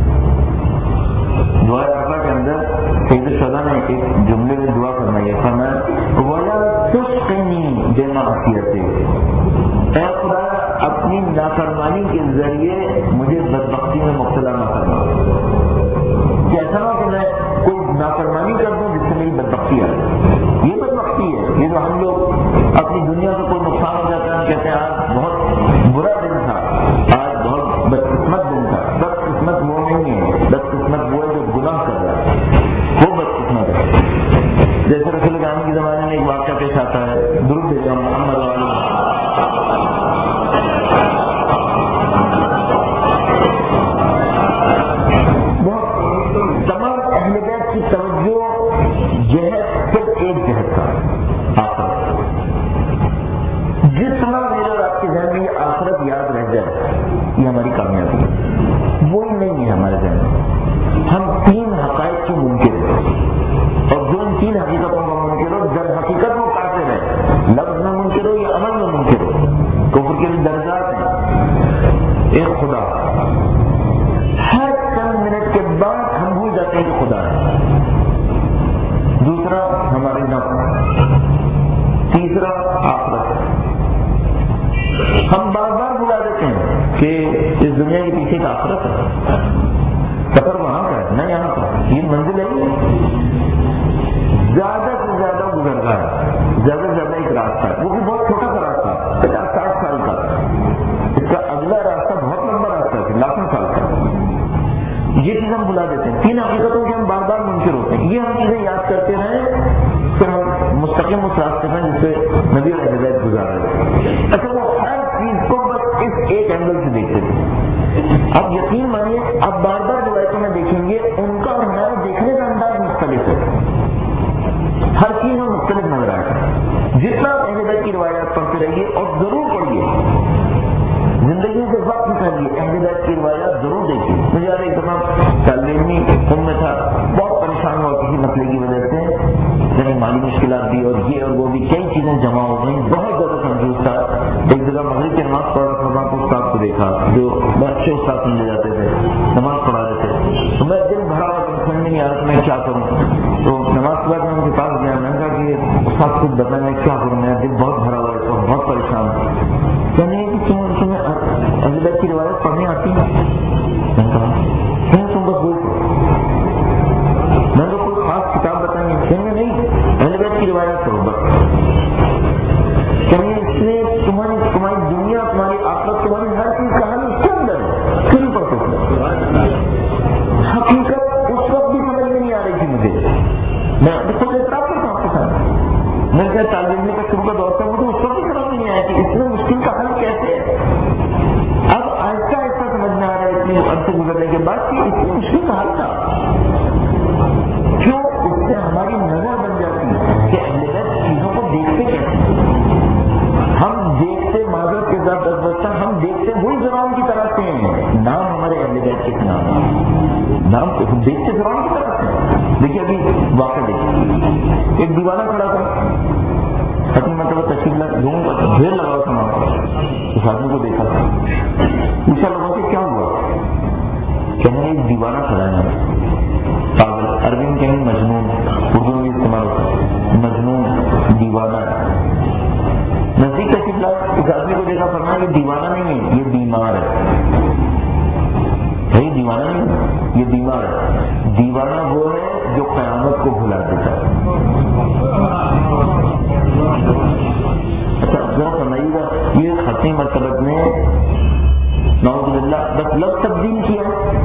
دعا عرفہ کے اندر سید الشہداء نے ایک جملے میں دعا فرمائی ہے، فرمایا وَلَا تُسْقِنِي بِمَعْصِيَتِكَ، اے خدا اپنی نافرمانی کے ذریعے مجھے بدبختی میں مبتلا نہ کرنا. کہ ایسا نہ کہ میں کوئی نافرمانی کر دوں جس سے میری بدبختی آئے. یہ بدبختی ہے، یہ جو ہم لوگ اپنی دنیا کو کوئی نقصان ہو جاتا ہے کہتے ہیں آج بہت برا دن تھا، آج بہت بدقسمت دن تھا. بدقسمت وہ نہیں ہے، بدقسمت وہ ہے جو گناہ کر رہا ہے، وہ بدقسمت ہے. جیسے رسول کرام کے زمانے میں ایک واقعہ پیش آتا ہے، درود بھیجا محمد علیہ تمام اہل بیت کی توجہ جہت صرف ایک جہت کا آخرت. جتنا میرے اور آپ کے ذہن میں یہ آخرت یاد رہ جائے یہ ہماری کامیابی ہے. وہی نہیں ہے ہمارے ذہن میں. ہم تین حقائق کے منکر ہیں، اور جو ان تین حقیقتوں کا منکر ہو، جب حقیقت وہ کافر ہے، لفظ میں منکر ہو یا عمل میں منکر ہو. کفر کے بھی درجات ہیں. ایک خدا، ہر چند منٹ کے بعد ہم بھول جاتے ہیں کہ خدا ہے. دوسرا ہمارے نفس، تیسرا آخرت. ہم بار بار بلا دیتے ہیں کہ اس دنیا کے پیچھے کا آخرت ہے، سفر وہاں کا ہے نہ یہاں کا. یہ منزل ہے، زیادہ سے زیادہ گزرتا ہے، زیادہ سے زیادہ ایک راستہ ہے، وہ بھی بہت چھوٹا سا راستہ، پچاس ساٹھ سال کا. اس کا اگلا راستہ بہت لمبا راستہ ہے، لاکھوں سال کا. یہ چیز ہم بلا دیتے ہیں. تین حقیقتوں کے ہم بار بار منکر ہوتے ہیں. یہ ہم چیزیں یاد کرتے رہیں پھر ہم مستقیم اس راستے میں جس سے نبی اور ہدایت گزار رہے تھے. اچھا وہ ہر چیز کو بس اس ایک اینگل سے دیکھتے تھے. اب یقین مانیے اب بار بار روایتوں میں دیکھیں گے ان کا اور ہمارا دیکھنے کا انداز مختلف ہے. ہر چیز میں مختلف نظر آئے گا. جتنا اہل بیت کی روایات پڑھتے رہیے اور ضرور پڑھیے، زندگی سے وقت نکالیے، اہل بیت کی روایات ضرور دیکھیے. مجھے یاد ایک دفعہ تعلیمی خون میں تھا، بہت پریشان ہوا کسی مسئلے کی وجہ سے، یعنی مالی مشکلات بھی اور یہ اور وہ بھی، کئی چیزیں جمع ہو گئیں، بہت زیادہ کنفیوز تھا. ایک جگہ مغرب کی نماز پڑھ رہا تھا، وہاں کو استاد کو دیکھا جو بہت اچھے استاد سمجھے جاتے تھے، نماز پڑھا رہے تھے. تو میں دل بھرا ہوا کہ سمجھ نہیں آ رہا میں کیا کروں. تو نماز کے بعد میں ان کے پاس گیا، میں نے کہا کہ استاد خود بتائیں میں کیا کروں، میرا دل بہت بھرا ہوا ہے اور بہت پریشان ہوں. کہنے کہ تم تمہیں اہل بیت کی روایت پڑھنے آتی ہے؟ میں نے کہا تم بس بول دو. میں نے کوئی خاص کتاب بتائیں گے؟ کہیں گے نہیں، اہل بیت کی روایت پڑھو بس. کہیں اس میں تمہاری تمہاری دنیا، تمہاری آخرت، تمہاری ہر چیز کا حل اس کے اندر ہے. کیوں نہیں پڑھ سکتے؟ حقیقت اس وقت بھی سمجھ میں نہیں آ رہی تھی مجھے. میں خود اعتراف کرتا ہوں آپ کے ساتھ، میں کیا تعلیم کا شروع کا دور تھا، مجھے اس وقت بھی سمجھ میں نہیں آیا کہ اس میں مشکل کا حل کیسے ہے. اب آہستہ آہستہ سمجھ میں آ رہا ہے اتنے عرصے گزرنے کے بعد کہ اس میں مشکل کا حل تھا. کیوں؟ اس سے ہماری نظر بن جاتی ہے کہ اہل بیت چیزوں کو دیکھتے کیسے. ہم دیکھتے معذرت کے ساتھ دس بچہ ہم دیکھتے وہی زبان کی طرح سے ہیں. نام ہمارے اہل بیت کے نام نام ہم دیکھتے زبان کی طرح سے. دیکھیے ابھی واقعہ دیکھیے، ایک دیوانہ کھڑا تھا، اپنی مرتبہ تشریف لوگوں ڈھیر لگا تھا وہاں پر. اس آدمی کو دیکھا، پوچھا لوگوں سے کیا ہوا، کہنے ایک دیوانہ کھڑا ہے، پاگل. عربی میں کہیں مجنون، اردو میں استعمال ہوتا ہے مجنون، دیوانہ. نزدیک تشریف لایا، اس آدمی کو دیکھا، فرمایا یہ دیوانہ نہیں ہے، یہ بیمار ہے. بھائی دیوانہ نہیں، یہ بیمار ہے۔ دیوانہ وہ ہے جو قیامت کو بھلا دیتا ہے۔ اچھا ذرا سمجھیے گا، یہ خطی مرتبت نے نعوذ باللہ دس لفظ تبدیل کیا،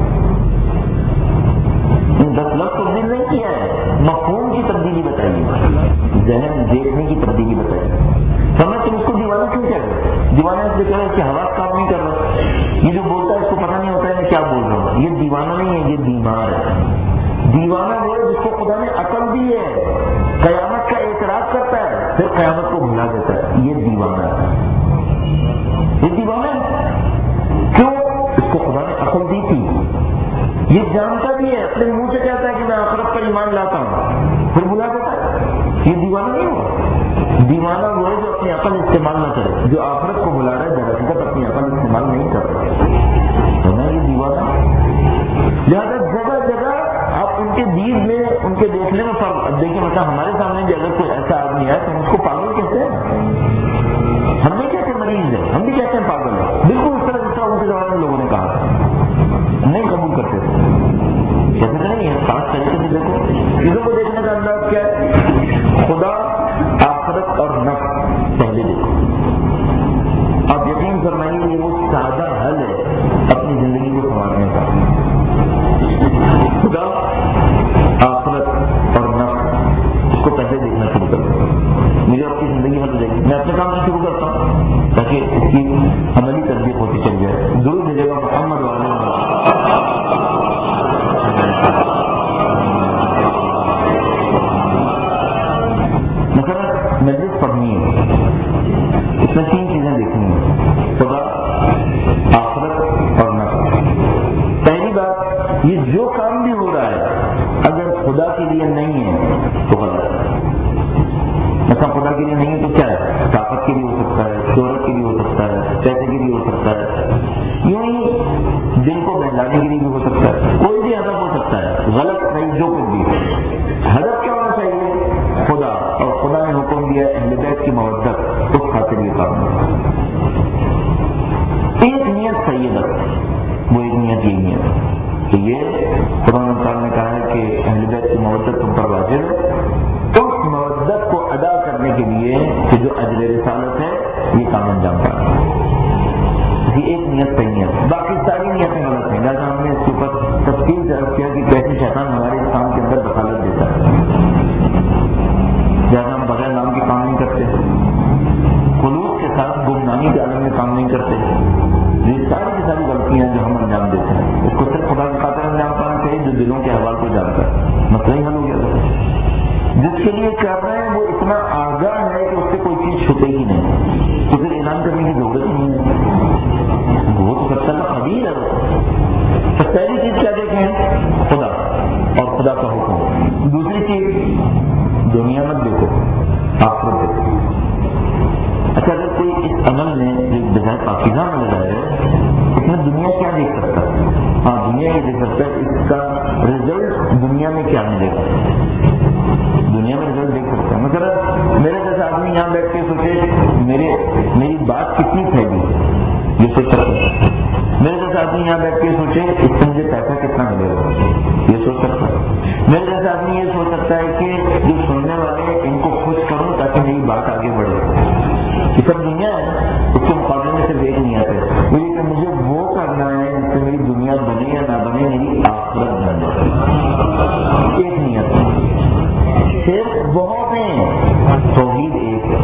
دس لفظ تبدیل نہیں کیا ہے، مفہوم کی تبدیلی بتائیے، ذہن دیکھنے کی تبدیلی بتائیے۔ سمجھ تم اس کو دیوانہ کیوں کہہ رہے؟ دیوانہ اس لیے کہہ رہے کہ حواس کام نہیں کر رہا، یہ جو بولتا ہے اس کو پتہ نہیں ہوتا ہے میں کیا بول رہا ہوں۔ یہ دیوانہ نہیں ہے، یہ بیمار ہے۔ دیوانہ وہ ہے جس کو خدا نے عقل دی ہے، قیامت کا اعتراف کرتا ہے پھر قیامت کو بھلا دیتا ہے، یہ دیوانہ ہے۔ یہ دیوانہ ہے کیوں؟ اس کو خدا نے عقل دی تھی، یہ جانتا بھی ہے، اپنے منہ سے کہتا ہے کہ میں آخرت پر ایمان لاتا ہوں پھر بھلا دیتا ہے۔ یہ دیوانہ نہیں ہوا۔ دیوانہ وہ ہے جو اپنی عقل استعمال نہ کرے، جو آخرت کو بلا رہا ہے درحقیقت اپنی عقل استعمال نہیں کر رہا ہے نا، یہ دیوانہ۔ لہٰذا جگہ جگہ آپ ان کے دید میں، ان کے دیکھنے میں فرق۔ اب دیکھیں مثلا ہمارے سامنے بھی اگر کوئی ایسا آدمی ہے تو ہم اس کو پاگل کہتے ہیں، ہم نہیں کہتے مریض ہے، ہم بھی کہتے ہیں پاگل ہے، بالکل اس طرح جس طرح ان کے زمانے میں لوگوں نے کہا تھا، نہیں قبول کرتے تھے۔ کہتے تھے نہیں ہے، خاص طریقے سے دیکھو چیزوں کو دیکھنے کا انداز کیا ہے، خدا، آخرت اور نفس پہلے دیکھو۔ آپ یقین فرمائیے یہ وہ سادہ حل ہے اپنی زندگی کو سنوارنے کا۔ خدا، آخرت اور نفس، اس کو پہلے دیکھنا شروع کر دو، مجھے آپ کی زندگی حل ہو جائے گی۔ میں اپنے کام سے شروع کرتا ہوں تاکہ اس کی عملی تربیت ہوتی چل جائے۔ ضرور بھیجے گا محمد والے مثلا مجلس پڑھنی ہے، اس میں تین چیزیں دیکھنی ہیں، خدا، آخرت اور نفس۔ پہلی بات، یہ جو کام بھی ہو رہا ہے اگر خدا کے لیے نہیں ہے تو غلط ہے۔ مثلا خدا کے لیے نہیں ہے تو کیا ہے؟ طاقت کے لیے ہو سکتا ہے، شہرت کے لیے ہو سکتا ہے، پیسے کے لیے ہو سکتا ہے، یوں ہی دل کو بہلانے کے لیے بھی ہو سکتا ہے، کوئی بھی ہدف ہو سکتا ہے، غلط صحیح جو کچھ بھی۔ ہدف کیا ہونا چاہیے؟ خدا، اور خدا نے حکم دیا اہل بیت کی مودت، اس خاطر یہ کام ہے۔ ایک نیت صحیح ہے، وہ ایک نیت یہ نیت ہے کہ یہ خدا تعالیٰ نے کہا ہے کہ اہل بیت کی مودت تم پر واجب ہے، اس مودت کو ادا کرنے کے لیے کہ جو اجر رسالت ہے یہ کام انجام پانا ہے۔ ایک نیت صحیح ہے، باقی ساری نیتیں غلط ہیں۔ لہٰذا ہم نے اس کے اوپر تفصیل سے عرض کیا کہ کیسے شیطان ہمارے اس کام کے اندر دخالت دیتا ہے۔ لہٰذا ہم بغیر نام کے کام نہیں کرتے، خلوص کے ساتھ گمنامی کے عالم میں کام نہیں کرتے۔ یہ ساری کی ساری غلطیاں جو ہم انجام دیتے ہیں، اس کو صرف خدا کی خاطر انجام پانا چاہیے جو دلوں کے احوال کو جانتا ہے، مسئلہ ہی حل ہو گیا۔ جس کے لیے کر رہے ہیں وہ اتنا آگاہ ہے کہ اس سے کوئی چیز چھپے ہی نہیں، تو پھر اعلان کرنے کی ضرورت ہی نہیں ہے، وہ تو سب کا خبیر ہے۔ تو پہلی چیز کیا دیکھیں؟ خدا اور خدا کا حکم۔ دوسری چیز، دنیا مت دیکھو، آخرت دیکھو۔ اچھا اگر کوئی اس عمل میں جو بجائے پاکیزہ عمل ہے اس میں دنیا کیا دیکھ سکتا ہے؟ ہاں دنیا یہ دیکھ سکتا ہے اس کا رزلٹ دنیا میں کیا ملے گا، دنیا میں رزلٹ دیکھ سکتا ہے۔ مثلا میرے جیسا آدمی یہاں بیٹھ کے سوچے میرے میری بات کتنی پھیلی، یہ سوچ سکتا ہے۔ میرے جیسا آدمی یہاں بیٹھ کے سوچے اس سے مجھے پیسہ کتنا ملے گا، یہ سوچ سکتا ہے۔ میرے جیسا آدمی یہ سوچ سکتا ہے کہ جو سننے والے ان کو خوش کروں تاکہ میری بات آگے بڑھے۔ یہ سب دنیا ہے، اس کے مقابلے میں صرف ایک نیت ہے، وہ یہ کہ مجھے وہ کرنا ہے جس سے میری دنیا بنے یا نہ بنے میری آخرت بن جائے۔ ایک نیت ہے، صرف بہت ہیں، توحید ایک ہے۔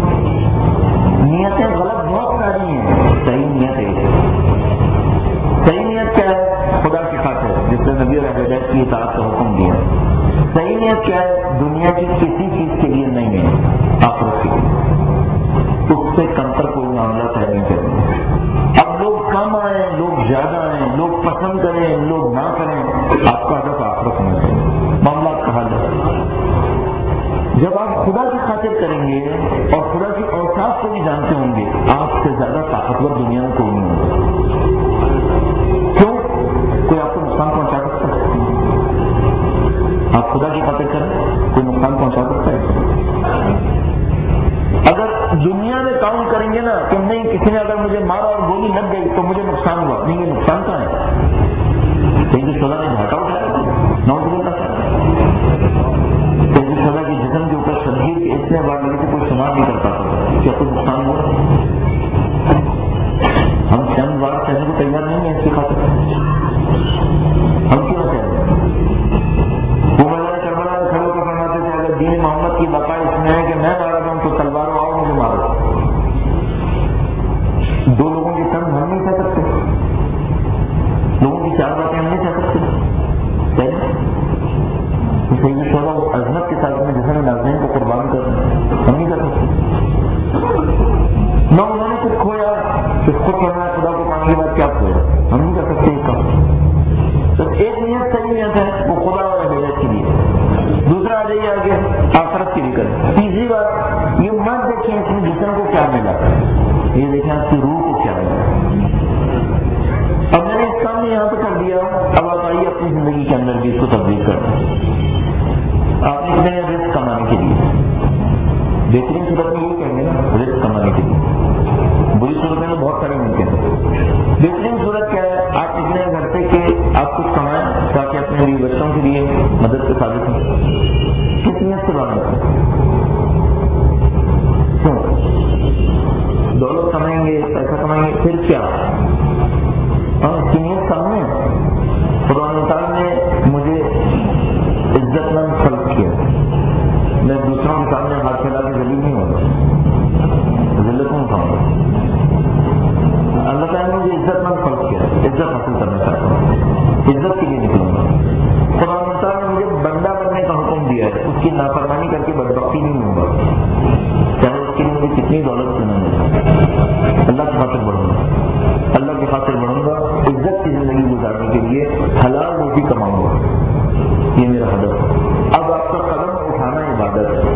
نیتیں غلط بہت ساری ہیں، صحیح نیت ایک ہے۔ صحیح نیت کیا ہے؟ خدا کی خاطر، جس نے نبی اور اہل بیت کی اطاعت کا حکم دیا۔ صحیح نیت کیا ہے؟ دنیا کی کسی چیز کے لیے نہیں ہے، آخرت کے لیے، اس سے کم تر کوئی معاملہ طے نہیں کرنا۔ اب لوگ کم آئیں، لوگ زیادہ آئیں، لوگ پسند کریں، لوگ نہ کریں، آپ کا ہدف آخرت ہونا چاہیے، معاملہ کا حل ہے۔ جب آپ خدا کی خاطر کریں گے اور خدا کی اوصاف کو بھی جانتے ہوں گے، آپ سے زیادہ طاقتور دنیا میں کوئی نہیں ہوگا۔ کیوں؟ کوئی آپ کو نقصان پہنچا سکتا ہے؟ آپ خدا کی خاطر کریں، کوئی نقصان پہنچا سکتا ہے؟ اگر دنیا میں کام کریں گے نا کہ نہیں کسی نے اگر مجھے مارا اور گولی لگ گئی تو مجھے نقصان ہوا، نہیں، یہ نقصان کہاں ہے؟ تیار نہیں ہے اس کی خاطر. ہم کیوں کہہ رہے ہیں؟ وہ میدان کربلا میں کھڑے ہو کے فرماتے تھے اگر دین محمد کی بقا اس میں ہے کہ میں مارا دوں تو تلواروں آؤ مجھے مارو. دو لوگوں کی تنگ ہم نہیں کہہ سکتے, لوگوں کی چار باتیں ہم نہیں کہہ سکتے. صحیح شعبہ عظمت کے ساتھ میں جسم ناظرین کو قربان کر ہم نہیں کر سکتے. نہ انہوں نے کچھ کھویا کہ خود کرنا ہے خدا کو پانے کے بعد کیا کھویا, ہم نہیں کر سکتے اس کا. تو ایک نیت صحیح نیت ہے وہ خدا اور ہدایت کے لیے, دوسرا آ جائیے آگے آخرت کے لیے کریں. تیسری بات یہ مت دیکھیں اس میں جسم کو کیا ملا, یہ دیکھیں آپ کی روح کو کیا ملا. اب میں نے اس کام نے یہاں پہ کر دیا, اب آپ آئیے اپنی زندگی کے اندر بھی اس کو تبدیل کریں. آپ نے کتنے رزق کمانے کے لیے, بہترین صورت میں یہ کہیں گے نا رزق کمانے کے لیے, بری صورت میں بہت سارے ممکن ہیں. بہترین صورت کیا ہے, آپ اتنے گھر سے کہ آپ کچھ کمائیں تاکہ اپنے بیوی بچوں کے لیے مدد کے ثابت ہوں. کس نیت سے بات کریں؟ کیوں دولت کمائیں گے, پیسہ کمائیں گے, پھر کیا؟ ہاں اس کی نیت سامنے ہے. قرآن تعالیٰ نے مجھے عزت مند خلق کیا, میں دوسروں کے سامنے ہاتھ پھیلا کے ذلیل نہیں ہوگا, ذلت نہیں اٹھاؤں گا. اللہ تعالیٰ نے مجھے عزت مند خلق کیا, عزت حاصل کرنا چاہتا ہوں, عزت کے لیے نکلوں گا. قرآن تعالیٰ نے مجھے بندہ بننے کا حکم دیا ہے, اس کی نافرمانی کر کے بدبختی نہیں ہوں گا, چاہے اس کے لیے مجھے کتنی دولت کیوں نہ ملے. اللہ کی خاطر بڑھوں گا, اللہ کی خاطر بڑھوں گا, عزت کی زندگی گزارنے کے لیے حلال روزی کماؤں گا, یہ میرا ہدف ہے. اب آپ کا قدم اٹھانا عبادت ہے,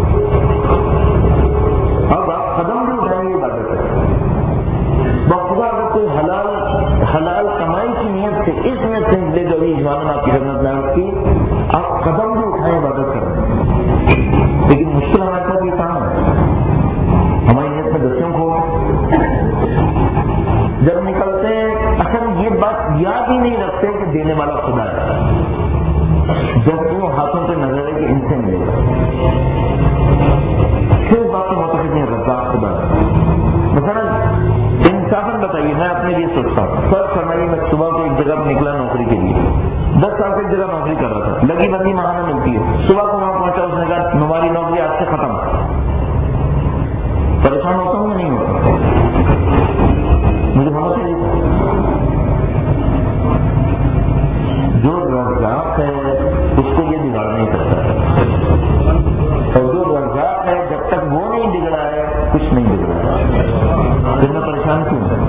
اب آپ قدم بھی اٹھائیں گے عبادت ہے. بخدا اگر کوئی حلال حلال کمائی کی نیت سے اس نیت سے لے جو بھی اجمالاً آپ کی خدمت میں آپ کی, آپ قدم بھی اٹھائیں عبادت کر رہے ہیں. لیکن مشکل ہمارے ساتھ یہ کام ہے, ہماری نیت میں دسیوں کو جب نکلتے ہیں اصل یہ بات یاد ہی نہیں رکھتے کہ دینے والا خدا ہے. جب وہ ہاتھوں پہ نظر ہے کہ ان سے ملے گا, پھر بات تو ہوتا ہے رزاق خدا ہے. مثلا انصافاً بتائیے, میں اپنے لیے سوچتا ہوں, فرض فرمائیے میں صبح کو ایک جگہ نکلا نوکری کے لیے, دس سال سے ایک جگہ نوکری کر رہا تھا, لگی بندی ماہانہ ملتی ہے, صبح کو وہاں پہنچا, اس نے کہا ہماری نوکری آج سے ختم. پریشان ہوتا ہوں یا نہیں ہوتا؟ مجھے ہونا چاہیے. جو رزاق ہے اس کو یہ بگاڑ نہیں کرتا, اور جو رزاق ہے جب تک وہ نہیں بگڑا ہے کچھ نہیں بگڑا ہے. پھر میں پریشان کیوں ہوں؟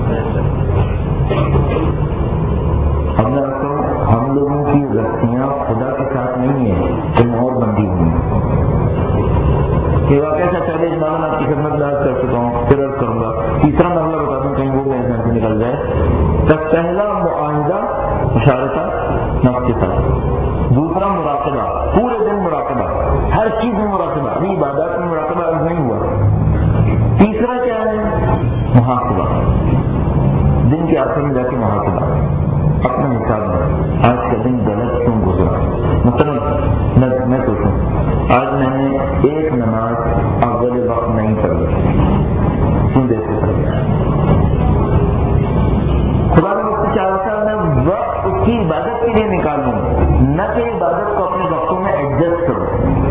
اب میں رکھتا ہوں ہم لوگوں کی رسیاں خدا کے ساتھ نہیں ہیں, کہیں اور بندی ہوئی کہ واقعہ کا چاہے اجمالاً آپ کی خدمت میں عرض کر چکا ہوں, پھر عرض کروں گا. تیسرا مرحلہ بتا دوں کہیں وہ میرے ذہن سے نکل جائے. تب پہلا معاہدہ مشارکہ نفس کے ساتھ, دوسرا مراقبہ, پورے دن مراقبہ, ہر چیز میں مراقبہ, ابھی عبادات میں مراقبہ اب نہیں ہوا. تیسرا کیا ہے؟ محاسبہ, دن کے آخر میں جا کے محاسبہ, اپنے حساب میں آج کا دن غلط کیوں گزرا. مثلاً میں سوچوں آج میں نے ایک نماز اول وقت نہیں پڑھی, کیوں دیر سے پڑھ گیا. خدا نے مجھ سے چاہا تھا میں وقت اس کی عبادت کے لیے نکالوں, نہ کہ عبادت کو اپنے وقتوں میں ایڈجسٹ کروں.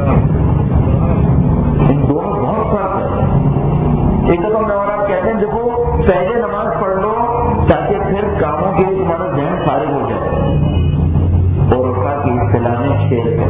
ان دونوں بہت فرق ہے. ایک تو میں اور آپ کہتے ہیں دیکھو پہلے نماز پڑھ لو تاکہ پھر کاموں کے لیے تمہارا ذہن فارغ ہو جائے, اور رفا کی اصطلاح میں شیر ہے,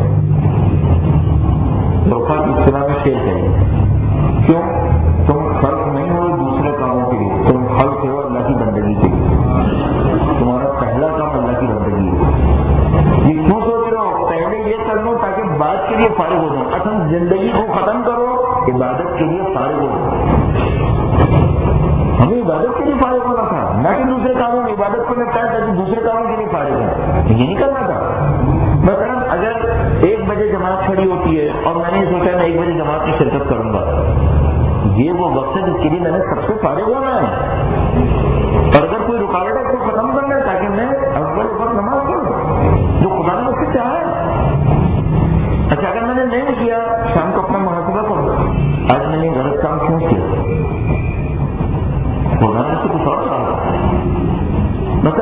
رفا کی اصطلاح میں شیر ہے. کیوں؟ تم خلق نہیں ہو دوسرے کاموں کے لیے, تم خلق ہو اللہ کی بندگی کے لیے. تمہارا پہلا کام اللہ کی بندگی ہے. یہ کیوں سوچ رہے ہو پہلے یہ کر لو تاکہ بعد کے لیے فارغ ہو جاؤ. اصل زندگی کو ختم کرو, عبادت کے لیے فارغ ہو جاؤ. ہمیں عبادت کے لیے فارغ ہونا تھا, نہ کہ دوسرے کاموں میں. عبادت کو لگتا ہے تاکہ دوسرے کاموں کے لیے فارغ ہو, یہ نہیں کرنا تھا. مثلا اگر ایک بجے جماعت کھڑی ہوتی ہے اور میں نے سوچا میں ایک بجے جماعت میں شرکت کروں گا, یہ وہ وقت ہے جس کے لیے میں نے سب سے فارغ ہونا ہے. اور اگر کوئی رکاوٹ ہے تو ختم کرنا ہے تاکہ میں اول وقت نماز پڑھوں جو خدا نے مجھ سے چاہا ہے. اچھا اگر میں نے نہیں کیا, شام کو اپنا محاسبہ کروں, آج میں نے غلط کام کیوں کیا, خدا نے سے کچھ اور کہا. میں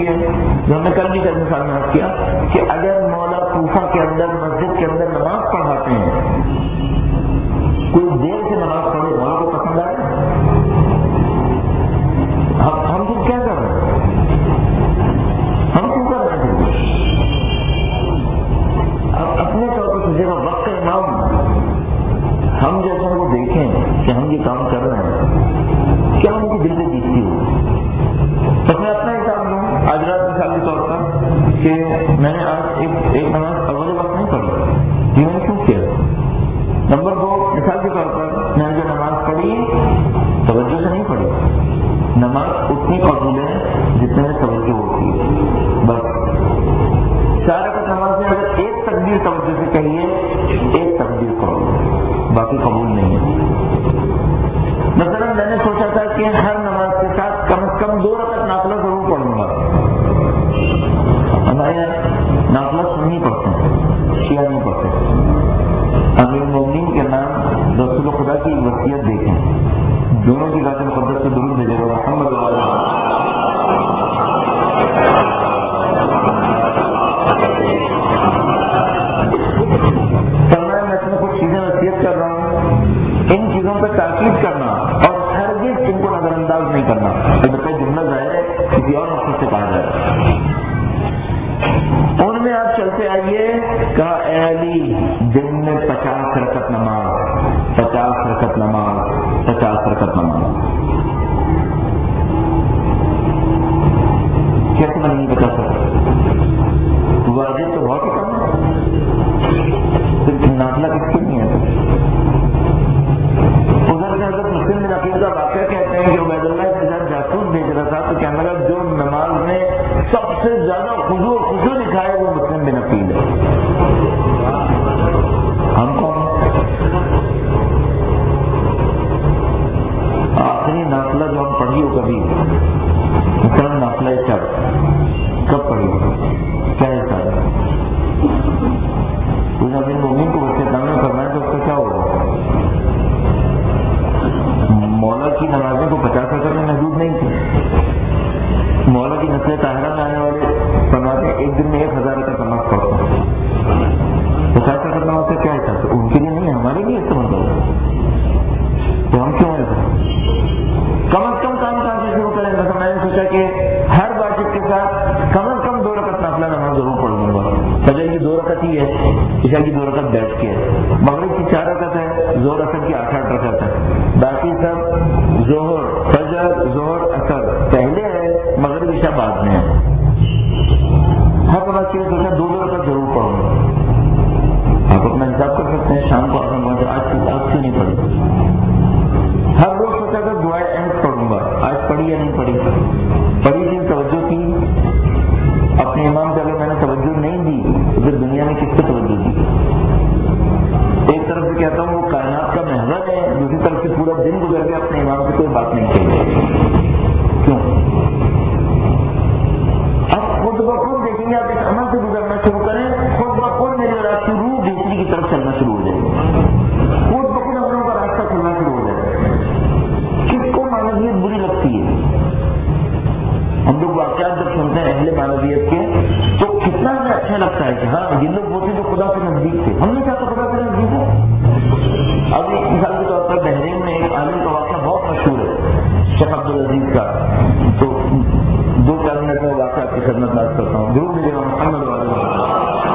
ہوتی ہے جو ہم نے کل بھی کل مثال میں کیا کہ اگر مولا کوفہ کے اندر مسجد کے اندر نماز پڑھاتے ہیں، کوئی دیر سے نماز پڑھے وہاں کو پسند آئے، ہم پھر کیا کر رہے ہیں؟ ہم کیوں کر رہے ہیں؟ اب اپنے طور پر سوچے گا وقت کا امام ہم جیسے وہ دیکھیں کہ ہم یہ کام کر رہے ہیں، کیا ان کی دل سے جیتتی ہوگی؟ تو میں اپنا حساب دوں آج رات مثال کے طور پر کہ میں نے آج ایک ایک نماز اول وقت نہیں پڑھی، یہ میں نے کیوں کیا؟ نمبر دو، مثال کے طور پر میں نے جو نماز پڑھی توجہ سے نہیں پڑھی، نماز اتنی قبول ہے جتنے میں توجہ ہوتی ہے، بس چار رکعت نماز میں اگر ایک تکبیر توجہ سے کہیے ایک تکبیر قبول، باقی قبول نہیں ہے۔ مثلا میں نے سوچا تھا کہ ہر نماز کے ساتھ کم از کم دو رکعت نافلہ ضرور پڑھوں گا، ہمارے یہاں نافلہ سنی پڑھتے ہیں، شیعہ نہیں پڑھتے۔ امیر المومنین کے نام رسول خدا کی وصیت دیکھیں، دونوں کی ذات مقدس سے درود بھیجے گا محمد فرمایا میں تمہیں کچھ چیزیں وصیت کر رہا ہوں، ان چیزوں پہ تاکید کرنا اور ہرگز ان کو نظر انداز نہیں کرنا۔ البتہ جملہ ظاہر ہے کسی اور مقصد سے کہا جائے، ان میں آپ چلتے آئیے، کہا اے علی دن میں پچاس رکعت نماز، پچاس رکعت نماز، پچاس رکعت نماز۔ کیسے میں نہیں بتا سکتا؟ واجب تو بہت کم ہے، نافلہ کس کے نہیں ہے؟ ادھر سے حضرت مسلم بن عقیل کا واقعہ کہتے ہیں کہ عبید اللہ کے ساتھ جاسوس بھیج رہا تھا تو کہنے لگا جو نماز میں سب سے زیادہ خضوع اور خضوع دکھائے وہ مسلم بن عقیل ہے۔ ہم کون؟ آخری نافلہ جو ہم پڑھی ہو کبھی، مثلاً نافلہ چڑھ کب پڑھی ہو؟ کیا حساب ہے؟ اس امیر مومن کو وصیت نامہ کرنا ہے تو اس کا کیا ہوگا؟ مولا کی نمازیں کو پچاس رکعت میں محدود نہیں تھی، مولا کی نسل طاہرہ میں آنے والے فرماتے ہیں ایک دن میں ایک ہزار رکعت نماز پڑھتا ہوں، پچاس رکعت نماز کا کیا حساب ہے؟ ان کے لیے نہیں، ہمارے لیے اس مطلب تو ہم کیوں ایسا؟ کم از کم کام کام سے شروع کریں۔ مثلا میں نے سوچا کہ ہر واجب کے ساتھ کم از کم دو رکعت نافلہ نماز ضرور پڑھوں گا۔ فجر کی دو رکعت ہی ہے، عشاء کی دو رکعت بیٹھ کے ہے، مغرب کی چار رکعت ہے، ظہر اثر کی آٹھ آٹھ رکعت ہے، باقی سب ظہر فجر ظہر اثر پہلے ہے، مغرب عشاء بعد میں ہے۔ ہر نماز کے لیے سوچا دو دو رکعت ضرور پڑھوں گا۔ آپ اپنا حساب کر سکتے ہیں، شام کو آسان پہنچے آج آج کیوں نہیں پڑھی؟ ہر روز سوچا کہ دعائے اہم پڑھوں گا، آج پڑھی یا نہیں پڑھی؟ پڑھی تھی، توجہ کی، اپنے امام سے اگر میں نے توجہ نہیں دی تو پھر دنیا میں کس کو توجہ دی؟ ایک طرف سے کہتا ہوں وہ کائنات کا محور ہے، دوسری طرف سے پورا دن گزر کے اپنے امام سے کوئی بات نہیں کہی، کیوں؟ اب خود بخود دیکھیں گے، آپ اس عمل سے گزرنا شروع کریں، خود بخود میری اور آپ کی روح دوسری کی طرف چلنا شروع ہو جائے، خود بخود ہم لوگوں کا راستہ کھلنا شروع ہو جائے۔ کس کو معنویت بری لگتی ہے؟ ہم لوگ واقعات جب سنتے ہیں اہل معنویت کے تو کتنا ہمیں اچھا لگتا ہے کہ ہاں یہ لوگ وہ تھے جو خدا سے نزدیک تھے، ہم نے کیا تو خدا سے نزدیک ہو۔ اب ایک مثال کے طور پر بحرین میں ایک عالم کا واقعہ بہت مشہور ہے، شیخ عبدالعزیز کا، تو دو چار منٹ میں واقعہ آپ کی خدمت بات کرتا ہوں، ضرور مجھے محمد والا۔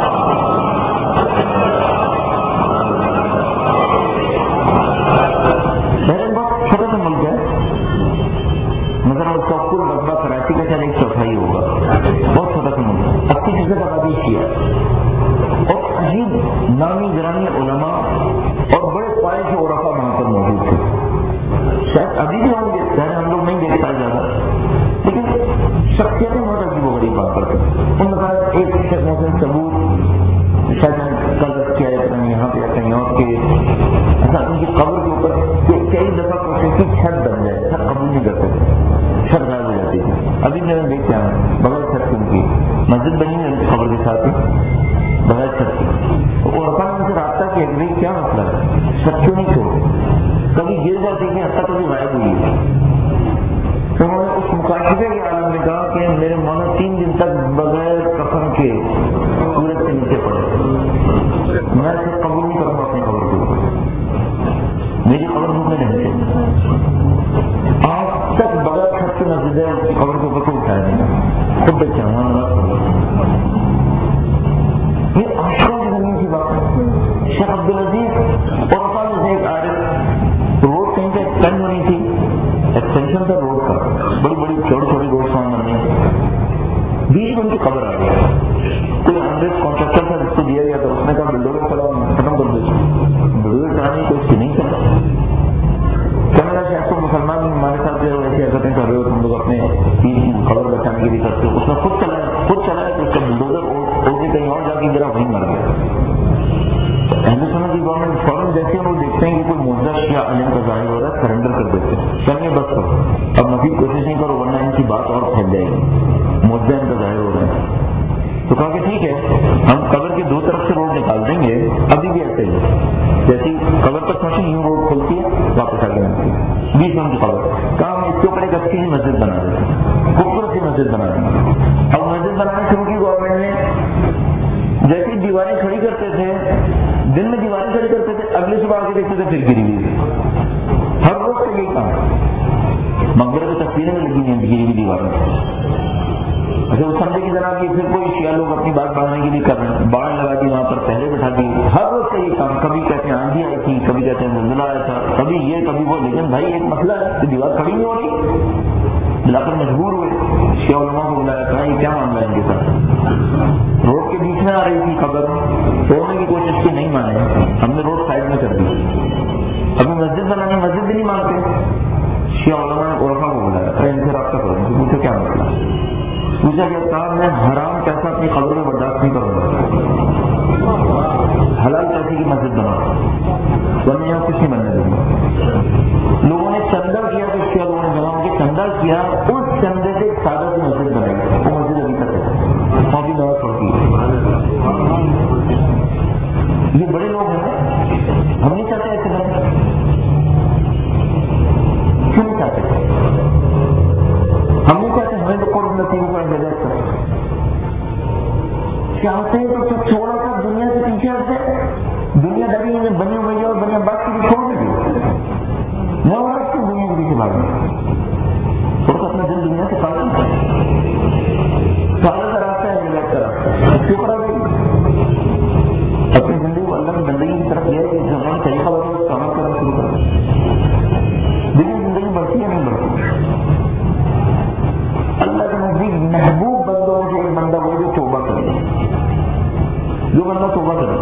بحرین بہت چھوٹا سا ملک ہے، مثلا اس کا کل رقبہ کراچی کا شاید ایک چوتھائی ہوگا، بہت چھوٹا سا ملک، اسی فیصد آبادی کیا، اور عجیب نامی گرامی علماء اور بڑے خواہش و عرفا وہاں پر موجود تھے، شاید ابھی بھی ہوں گے، شاید ہم لوگ نہیں دیکھ پائے زیادہ، لیکن شخصیتیں بہت عجیب و غریب وہاں پر تھے۔ ان میں ایک شخص محسن ثبوت شاید کل رکھ کیا جاتا ہے یہاں پہ کہیں اور کے ایسا ان کی قبر کے اوپر کئی دفعہ کوشش کی چھت بن جائے، چھت قبول نہیں کرتے تھے، چھت غائب ہو جاتی تھی، ابھی میں نے دیکھ کے آیا بغیر چھت ان کی مسجد بنی ہے قبر کے ساتھ ہی بغیر چھت کی، اور اپن سے رابطہ کیا کہ کیا مسئلہ ہے، چھت کیوں نہیں چھوڑ، کبھی گر جاتی کہ حتیٰ کبھی غائب ہوئی ہے۔ تو انہوں نے اس مقاصدے کے عالم میں کہا کہ میرے مولا تین دن تک بغیر کفن کے سورج سے نیچے پڑے. میں اسے قبول نہیں کروں گا اپنی قبر کے اوپر. میری قبر میں نہیں چاہیے. آج تک بغیر خط کے مسجد ہے اس کی قبر کے اوپر کو اٹھایا نہیں. خود بچہ ہوں یہ آشکار کی زمین کی بات ہے. شیخ عبدالعزیز اور افال سے ایک عارف روڈ کہیں پہ ایکسٹینڈ بنی تھی, ایکسٹینشن تھا روڈ کا, بڑی بڑی چھوٹی چھوٹی روڈ سان بنی, بیچ میں ان کی قبر آ گئی. کوئی انگریز کانٹریکٹر تھا جس کو دیا گیا تھا, اس نے کہا بلڈوزر چلاؤ ختم کر دیتے. بلڈوزر چلانے کوئی اس کی نہیں چلا. کہنے لگا شاید تو مسلمان ہمارے ساتھ جو ایسی حرکتیں کر رہے ہو تم لوگ اپنے چیز کی خبر بچانے کے لیے کرتے ہو. اس نے خود چلایا خود چلایا تو اس کا بلڈوزر اڑ کے کہیں اور جا کے گرا, وہیں مر گیا. اہل سنت کی گورنمنٹ فوراً جیسے وہ دیکھتے ہیں کہ کوئی معجزہ یا علم کا ظاہر ہو رہا ہے سرنڈر کر دیتے ہیں. چلیے بس کرو, اب مزید کوشش نہیں کرو ورنہ ان کی بات اور پھیل جائے گی. معجزہ ان کا ظاہر ہو رہا ہے. تو کہا کہ ٹھیک ہے ہم قبر کی دو طرف سے روڈ نکال دیں گے. ابھی بھی ایسے ہی جیسی قبر تک پہنچی یوں روڈ کھلتی ہے واپس آگے ملتی ہے بیچ میں ان کی قبر. کہا ہم اس کے اوپر ایک اچھی سی مسجد بنا دیں گے, خوبصورت سی مسجد بنا دیں گے. اب مسجد بنانا شروع کی گورنمنٹ نے. جیسی دیواریں کھڑی کرتے تھے, دن میں دیواریں کھڑی کرتے تھے, اگلی صبح آ کے دیکھتے تھے پھر گری ہوئی. ہر روز کا یہی کام. مغرب کی تصویریں میں لگی ہیں گری ہوئی دیواریں. اچھا وہ سمجھے کہ جناب کہ پھر کوئی شیعہ لوگ اپنی بات بڑھانے کے لیے کر رہے ہیں, باڑ لگا دی وہاں پر, پہلے بٹھا دی. ہر روز کا یہ کام. کبھی کہتے ہیں آندھی آئی تھی, کبھی کہتے ہیں زلزلہ آیا تھا, کبھی یہ کبھی وہ. لیکن بھائی ایک مسئلہ ہے کہ دیوار کھڑی نہیں ہو رہی. بلا کر مجبور ہوئے, شیعہ علماء کو بلایا, کہا یہ کیا معاملہ ہے ان کے ساتھ. روڈ کے بیچ میں آ رہی تھی خبر, توڑنے کی کوشش کی, نہیں مانے, ہم نے روڈ سائڈ میں کر دی. ابھی مسجد بنانے مسجد بھی نہیں مانتے. شیعہ علماء نے عرفا کو بلایا, ان سے رابطہ کرو, ان سے پوچھو کیا مسئلہ. پوچھا کہ کہا میں حرام پیسہ اپنی قبر میں برداشت نہیں کروں گا, حلال پیسے کی مسجد بناؤ, ورنہ یہاں کچھ نہیں بننے دوں گا. لوگوں نے چندہ کیا تو کیا لوگوں نے جمع کے چندہ کیا, اس چندے سے ایک سادہ سی مسجد بنائی. وہ مسجد ابھی تک ہے, وہاں بھی نواز پڑتی ہے. یہ بڑے لوگ ہیں, ہم نہیں چاہتے ایسے بنے. کیوں نہیں چاہتے؟ ہم نہیں چاہتے ہمیں تو قرب نصیب کو ہدایت کر. چاہتے ہیں تو چھوڑا کر دنیا سے پیچھے ہٹتے. دنیا داری میں بنی ہوئی اور بنی بات کی بھی چھوڑ دیں. نہ ہو رہا کیوں دنیا کے پیچھے بھاگنا. تھوڑا سا اپنا دل دنیا سے کاٹنا سارا کا راستہ ہے ہدایت کا راستہ. اس کے اوپر آ گئی اپنی زندگی کو اللہ کی بندگی کی طرف گئے کہ ہمیں طریقہ بتا اس کام کرنا شروع کر. دیکھیے زندگی بڑھتی ہے نہیں بڑھتی. اللہ کے نزدیک محبوب بندوں سے ایک بندہ وہ جو توبہ کرے, جو بندہ توبہ کرے.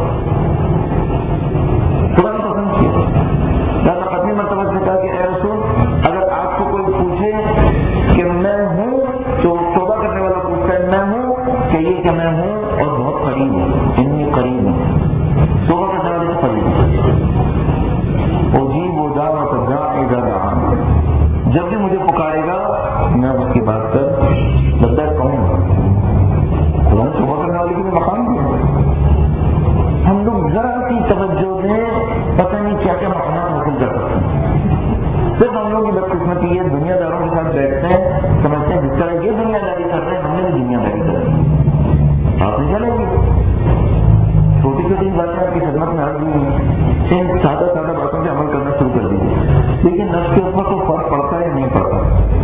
خدا نے پسند کیا. میں نے اپنی مرتبہ سے کہا کہ اے رسول, اگر آپ کو کوئی پوچھے کہ میں ہوں, تو توبہ کرنے والا پوچھتا ہے میں ہوں, کہیے کہ میں ہوں اور بہت قریب ہوں, اتنی قریب ہوں. توبہ کرنے والے سے قریب اور جی وہ دعوت داعی دعا, جب بھی مجھے پکارے گا میں اس کی بات کر لگتا ہے کہوں گا. خدا نے توبہ کرنے والے کے لیے مقام دیا. ہم لوگ ذرا سی توجہ میں پتہ نہیں کیا کیا مقامات حاصل کر سکتے ہیں. صرف ہم لوگ کی بدقسمتی ہے, دنیا داروں کے ساتھ بیٹھتے ہیں, سمجھتے ہیں جس طرح یہ دنیا داری کر رہے ہیں ہم نے بھی دنیا داری کر رہی ہے. آپ نہیں چلیں گے. چھوٹی چھوٹی باتیں آپ کی خدمت میں آ گئی ہیں, ان سادہ سادہ باتوں پہ عمل کرنا شروع کر دیجیے. لیکن نفس کے اوپر تو فرق پڑتا ہے نہیں پڑتا.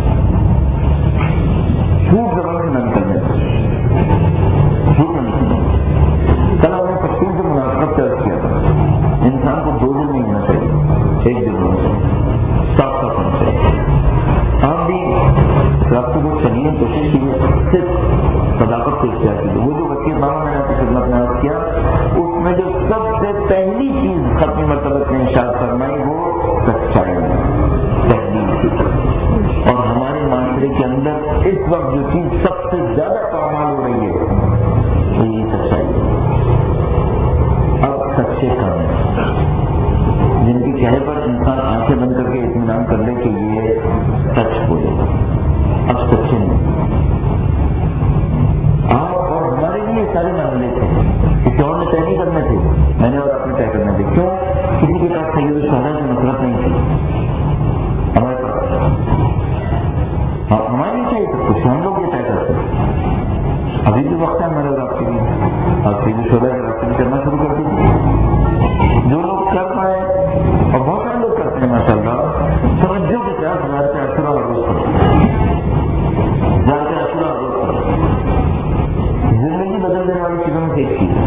جھوٹ زبان سے نہ نکلنے, جھوٹ نہ نکلنے. کل ہم نے تقسیم سے مناسبت طرف کیا تھا. انسان کو دو دل نہیں ہونا چاہیے, ایک دل ہونا چاہیے, صاف صاف ہونا چاہیے. آپ بھی رابطے کو چلیے, کوشش کیجیے صرف صداقت سے اختیار کیجیے. وہ جو وکیل نامہ میں نے آپ کی خدمت میں عرض کیا, اس میں جو سب سے پہلی چیز ختم مرتبہ نے ارشاد فرمائی وہ سچائی ہے, تحریر. اور ہمارے معاشرے کے اندر اس وقت جو چیز سب سے زیادہ پامال ہو رہی ہے وہ یہ سچائی ہے. اب سچے کام جن کے چہرے پر انسان آنکھیں بند کر کے اطمینان کر لے کہ یہ سچ بولے, اب سچے نہیں. آپ اور ہمارے لیے سارے معاملے تھے, کسی اور نے طے نہیں کرنے تھے, میں نے اور آپ نے طے کرنے تھے. کیوں؟ کسی کے پاس سید الشہداء کی نفرت نہیں تھی, ہمارے پاس. ہمارے لیے چاہیے سب کچھ, ہم لوگ یہ طے کرتے ہیں. سید شہدا کے راستے میں کرنا شروع کر دیجیے. جو لوگ کر پائے اور بہت سارے لوگ کرتے ہیں ماشاء اللہ, توجہ کے ساتھ ہزار کا عشرہ اور روز کرتے ہزار کا عشرہ اور روز کرتے. زندگی بدل دینے والی چیزوں میں سے ایک چیز ہے.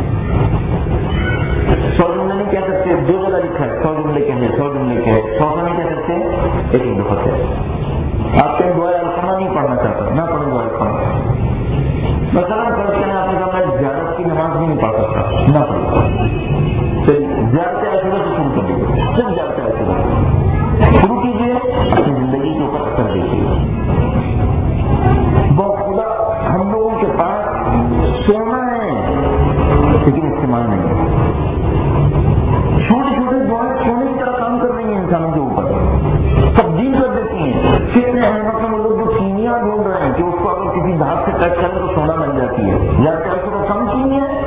سو جملے نہیں کہہ سکتے, دو جگہ لکھا ہے سو جملے کہیں, سو جملے کہیں, سو کا نہیں کہہ سکتے, ایک ایک دفعہ ہے. آپ کہیں دعائے الخمہ نہیں پڑھنا چاہتا, نہ پڑھیں دعائے الخمہ. مثلا فرض کریں آپ نے کہا میں زیارت کی نماز بھی نہیں پڑھ سکتا, نہ پڑھیں. زیارت عشرہ سے شروع کر دیجیے, صرف زیارت عشرہ شروع کیجیے, اپنی زندگی کے اوپر اثر دیکھیے. بہت خدا ہم لوگوں کے پاس سونا ہے لیکن استعمال نہیں ہے. چھوٹی چھوٹی دعائیں سونے کی طرح کام کر رہی ہیں انسانوں کے اوپر, تبدیل کر دیتی ہیں. کتنے احمد میں لوگ جو چینیاں ڈھونڈ رہے ہیں کہ اس کو اگر کسی دھات سے ٹچ کریں تو سونا بن جاتی ہے, یا کیا اس کو کم چینی ہے,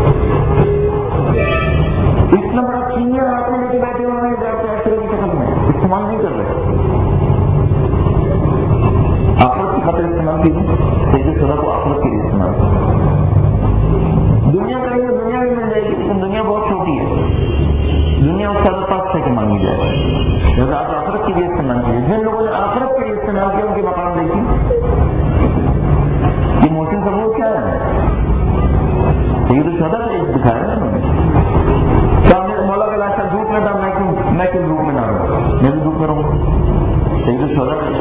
اتنا بڑا چینیاں ہاتھ میں لے کے بیٹھے ہوئے ہیں, جب ایسے کی قسم ہے استعمال نہیں کر رہے. آخرت کی خاطر استعمال کیجیے, سید شہدا کو آخرت کے لیے استعمال کیجیے. دنیا کا یہ دنیا بھی مل جائے گی لیکن دنیا بہت چھوٹی ہے, دنیا اس کا پاس سے کہ مانگی جائے. جب آپ آخرت کے لیے استعمال کیجیے. جن لوگوں نے آخرت کے لیے استعمال کیا ان کے مقام دیکھیے. یہ موسم سبوت کیا ہے, سید شہدا کا ایک دکھایا ہے انہوں نے. سامنے مولا کا لاشا دھوپ میں تھا, میں کیوں میں کیوں دھوپ میں نہ رہوں, میں بھی دھوپ میں رہوں. سید شہدا کا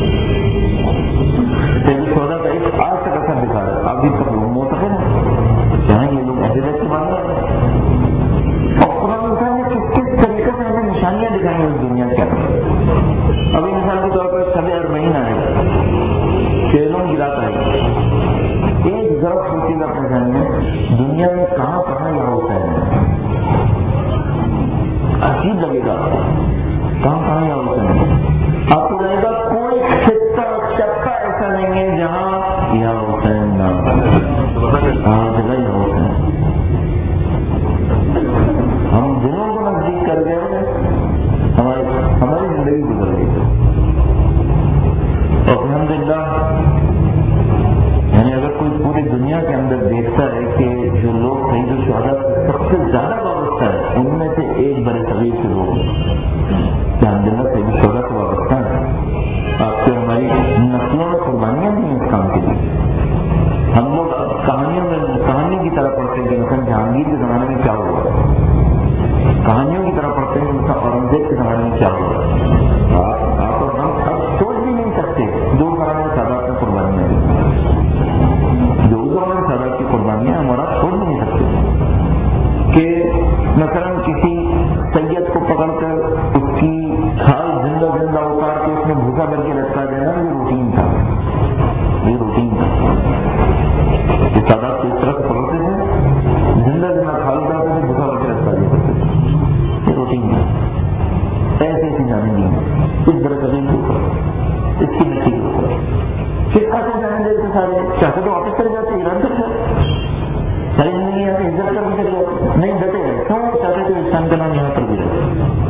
سید شہدا کا ایک آج تک اثر دکھا رہا ہے. آپ بھی سب لوگ ہو سکے نا جہاں یہ لوگ ایسے ویسے مان رہے ہیں. اور قرآن انسان نے کس کس طریقے سے ہمیں نشانیاں دکھائی ہیں اس دنیا کے اندر. ابھی مثال کے طور پر شب اربعین آئے گا, کیلوں گراتا ہے, ایک ضرب سوچیے گا اپنے ذہن میں دنیا میں کہاں کہاں یہاں ہوتا ہے. عجیب لگے گا کہاں کہاں یہاں ہوتا ہے. آپ کو لگے گا کوئی خطہ چکا ایسا نہیں ہے جہاں یہاں ہوتا ہے نہ کہاں جگہ یہاں ہوتا ہے. ہم دنوں کو نزدیک کر گئے, ہماری ہماری زندگی گزر گئی. اور الحمدللہ یعنی اگر کوئی پوری دنیا کے اندر دیکھتا ہے کہ جو لوگ سید الشہداء سے سب سے زیادہ وابستہ ہے ان میں سے ایک بڑے صغیر کے لوگ الحمدللہ سید الشہداء سے وابستہ ہیں. آپ کے ہماری نسلوں میں قربانیاں نہیں ہیں اس کام کے لیے. ہم لوگ کہانیوں میں کہانی کی طرح پڑھتے ہیں کہ مثلا جہانگیر کے زمانے میں کیا ہوا, کہانیوں کی طرح پڑھتے ہیں مثلا اورنگزیب کے زمانے میں کیا ہوا. آپ اور ہم اب سوچ بھی نہیں سکتے جو زمانے میں سادات میں قربانیاں دی, جو زمانے میں سادات کی قربانیاں ہمارا سوچ بھی نہیں سکتے کہ مثلا کسی سید کو پکڑ کر اس کی کھال زندہ زندہ اتار کے اس میں بھوسا بھر کے لٹکا دینا, یہ روٹین تھا. یہ روٹین تھا کہ سادات کو اس طرح سے پکڑتے تھے, زندہ زندہ کھال اتارتے تھے, بھوسا بھر کے لٹکا دیا کرتے تھے. یہ روٹین تھا. ایسے ایسی جانے دی اس طرح قدیم کے اوپر, اس کی مٹی کے اوپر پھر ایسے جانے دیتے سارے چاہتے تو واپس چلے جاتے, ایران تک جاتے, ساری زندگی یہاں پہ عزت کر چلے جاتے, نہیں ڈٹے گئے. کیوں چاہتے تھے اسلام کا نام یہاں پر بھی رہے,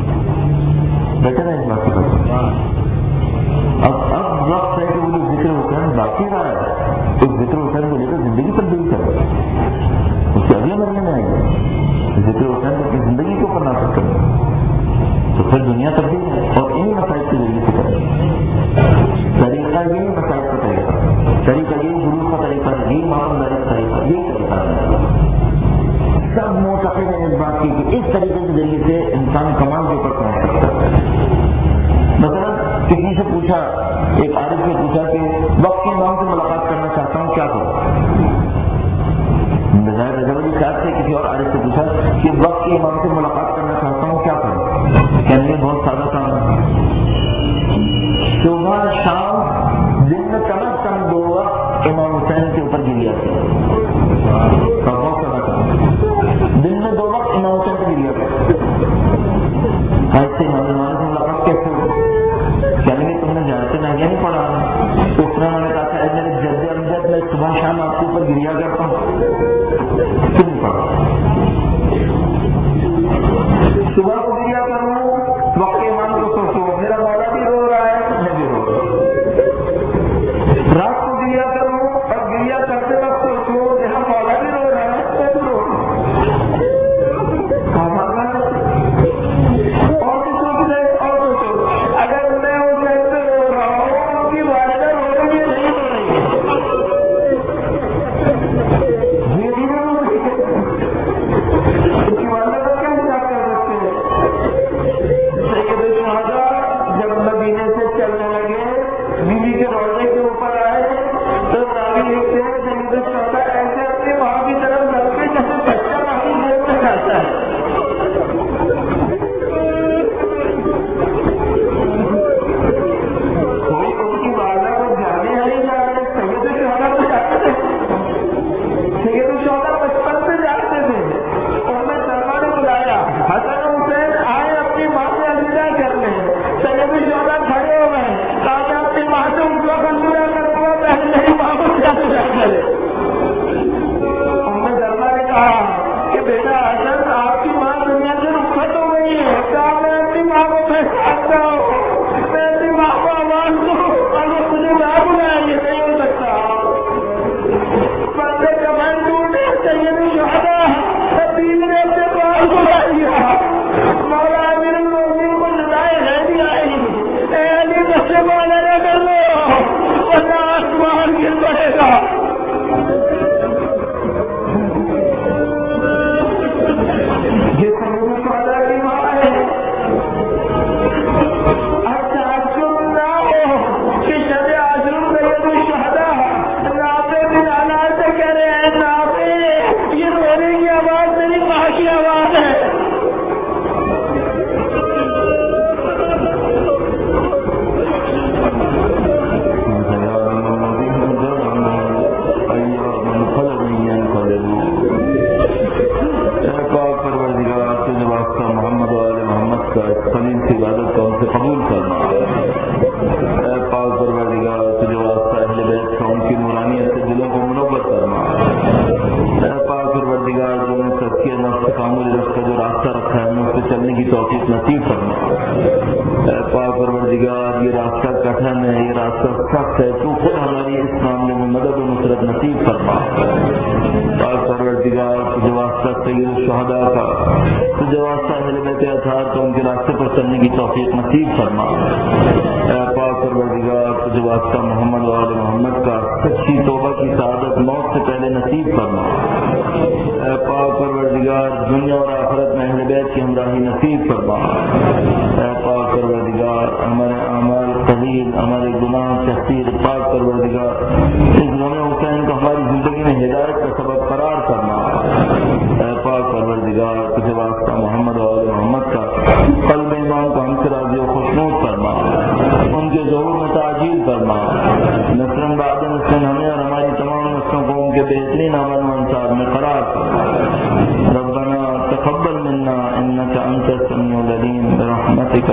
ڈٹے رہے اس بات کی بات. اب اب وقت ہے کہ وہ جو ذکر حسین باقی رہا ہے اس ذکر حسین کو لے کر زندگی تبدیل کرے, اس کے اگلے مرحلے میں آئے گا ذکر حسین کو اپنی زندگی کو اوپر نافذ کرے تو پھر دنیا تبدیل ہے. اور انہیں مسائل کے ذریعے سے کرے. طریقہ یہی مسائل کا طریقہ, طریقہ یہی جلوس کا طریقہ, یہی ماحول کا طریقہ, یہی طریقہ ہے. سب معتقد ہیں اس بات کی کہ اس طریقے کے ذریعے سے انسان کمال کے اوپر پہنچ سکتا ہے. مثلا کسی سے پوچھا, ایک عارف سے پوچھا کہ وقت کے امام سے ملاقات کرنا چاہتا ہوں, کیا کروں. بظاہر رضا علی صاحب سے کسی اور عارف سے پوچھا کہ وقت کے امام سے ملاقات کرنا چاہتا ہوں, کیا کروں. کہنے بہت سادہ کام ہے, صبح شام دن میں کم از کم دو وقت امام حسین کے اوپر گریا کرے. بہت سادہ کام, دن میں دو وقت امام حسین پہ گریا کرے. ایسے امام سے ملاقات کیسے ہو, کہنے گے تم نے جانتے نہ نہیں پڑھا. اس میں نے کہا تھا میرے جد امجد میں صبح شام آپ کے اوپر گریا کرتا ہوں, کیوں نہیں پڑھا. صبح کو گریا کروں, وقت امام کو سوچو میرا مولا بھی رو رہا ہے, میں بھی رو رہا ہوں. رات کو گریا کروں اور گریا کرتے وقت سوچو جہاں مولا بھی رو رہا ہے, میں بھی رو رہا ہوں. مال کو لا دیا مولا امیر المومنین کو لائے رہ دیا اے علی بس مولا نہ کر لو ورنہ آسمان گر پڑے گا. یہ سمجھ والا کی ماں ہے. اچھا تعجب نہ ہو کہ شب عاشور سید الشہداء نافع بن انار سے کہہ رہے ہیں نافع یہ رونے کی آواز میری ماں کی آواز ہے. محمد والے محمد کا سلیم کی عبادت کو ان سے قبول کرنا. اے پاک پروردگار تجھے واسطہ اہل بیت کا ان کی نورانیت سے دلوں کو منور کرنا. اے پاک پروردگار جو نے تزکیہ نفس کامل نفس کا جو راستہ رکھا ہے ہمیں اس پہ چلنے کی توفیق نصیب کرنا. اے پاک پروردگار یہ راستہ کٹھن ہے, یہ راستہ سخت ہے, تو خود ہماری اس معاملے میں مدد و نصرت نصیب کرنا. پاک پروردگار تجھے واسطہ سید الشہداء کا, تجھے واسطہ اہل بیت اطہار کو ان کے راستے پر چلنے کی توفیق نصیب فرما. اے پاک پروردگار تجھے واسطہ محمد و آل محمد کا سچی توبہ کی سعادت موت سے پہلے نصیب فرما. اے پاک پروردگار دنیا اور آخرت میں اہل بیت کی ہمراہی نصیب فرما. اے پاک پروردگار ہمارے اعمال قلیل, ہمارے گناہ تقصیر, پاک پروردگار اس غم حسین کو ہماری زندگی میں ہدایت کا سبب قرار کرنا. اے پاک پروردگار تجھے واسطہ محمد و آل محمد کا قلب ایمان کو ہم سے راضی و خوشنود فرما, ان کے ظہور میں تعجیل فرما. نسلاً بعد نسلاً ہمیں اور ہماری تمام نسلوں کو ان کے بہترین عمل و انصار میں قرار فرما. ربنا تقبل منا انك انت السميع العليم برحمتك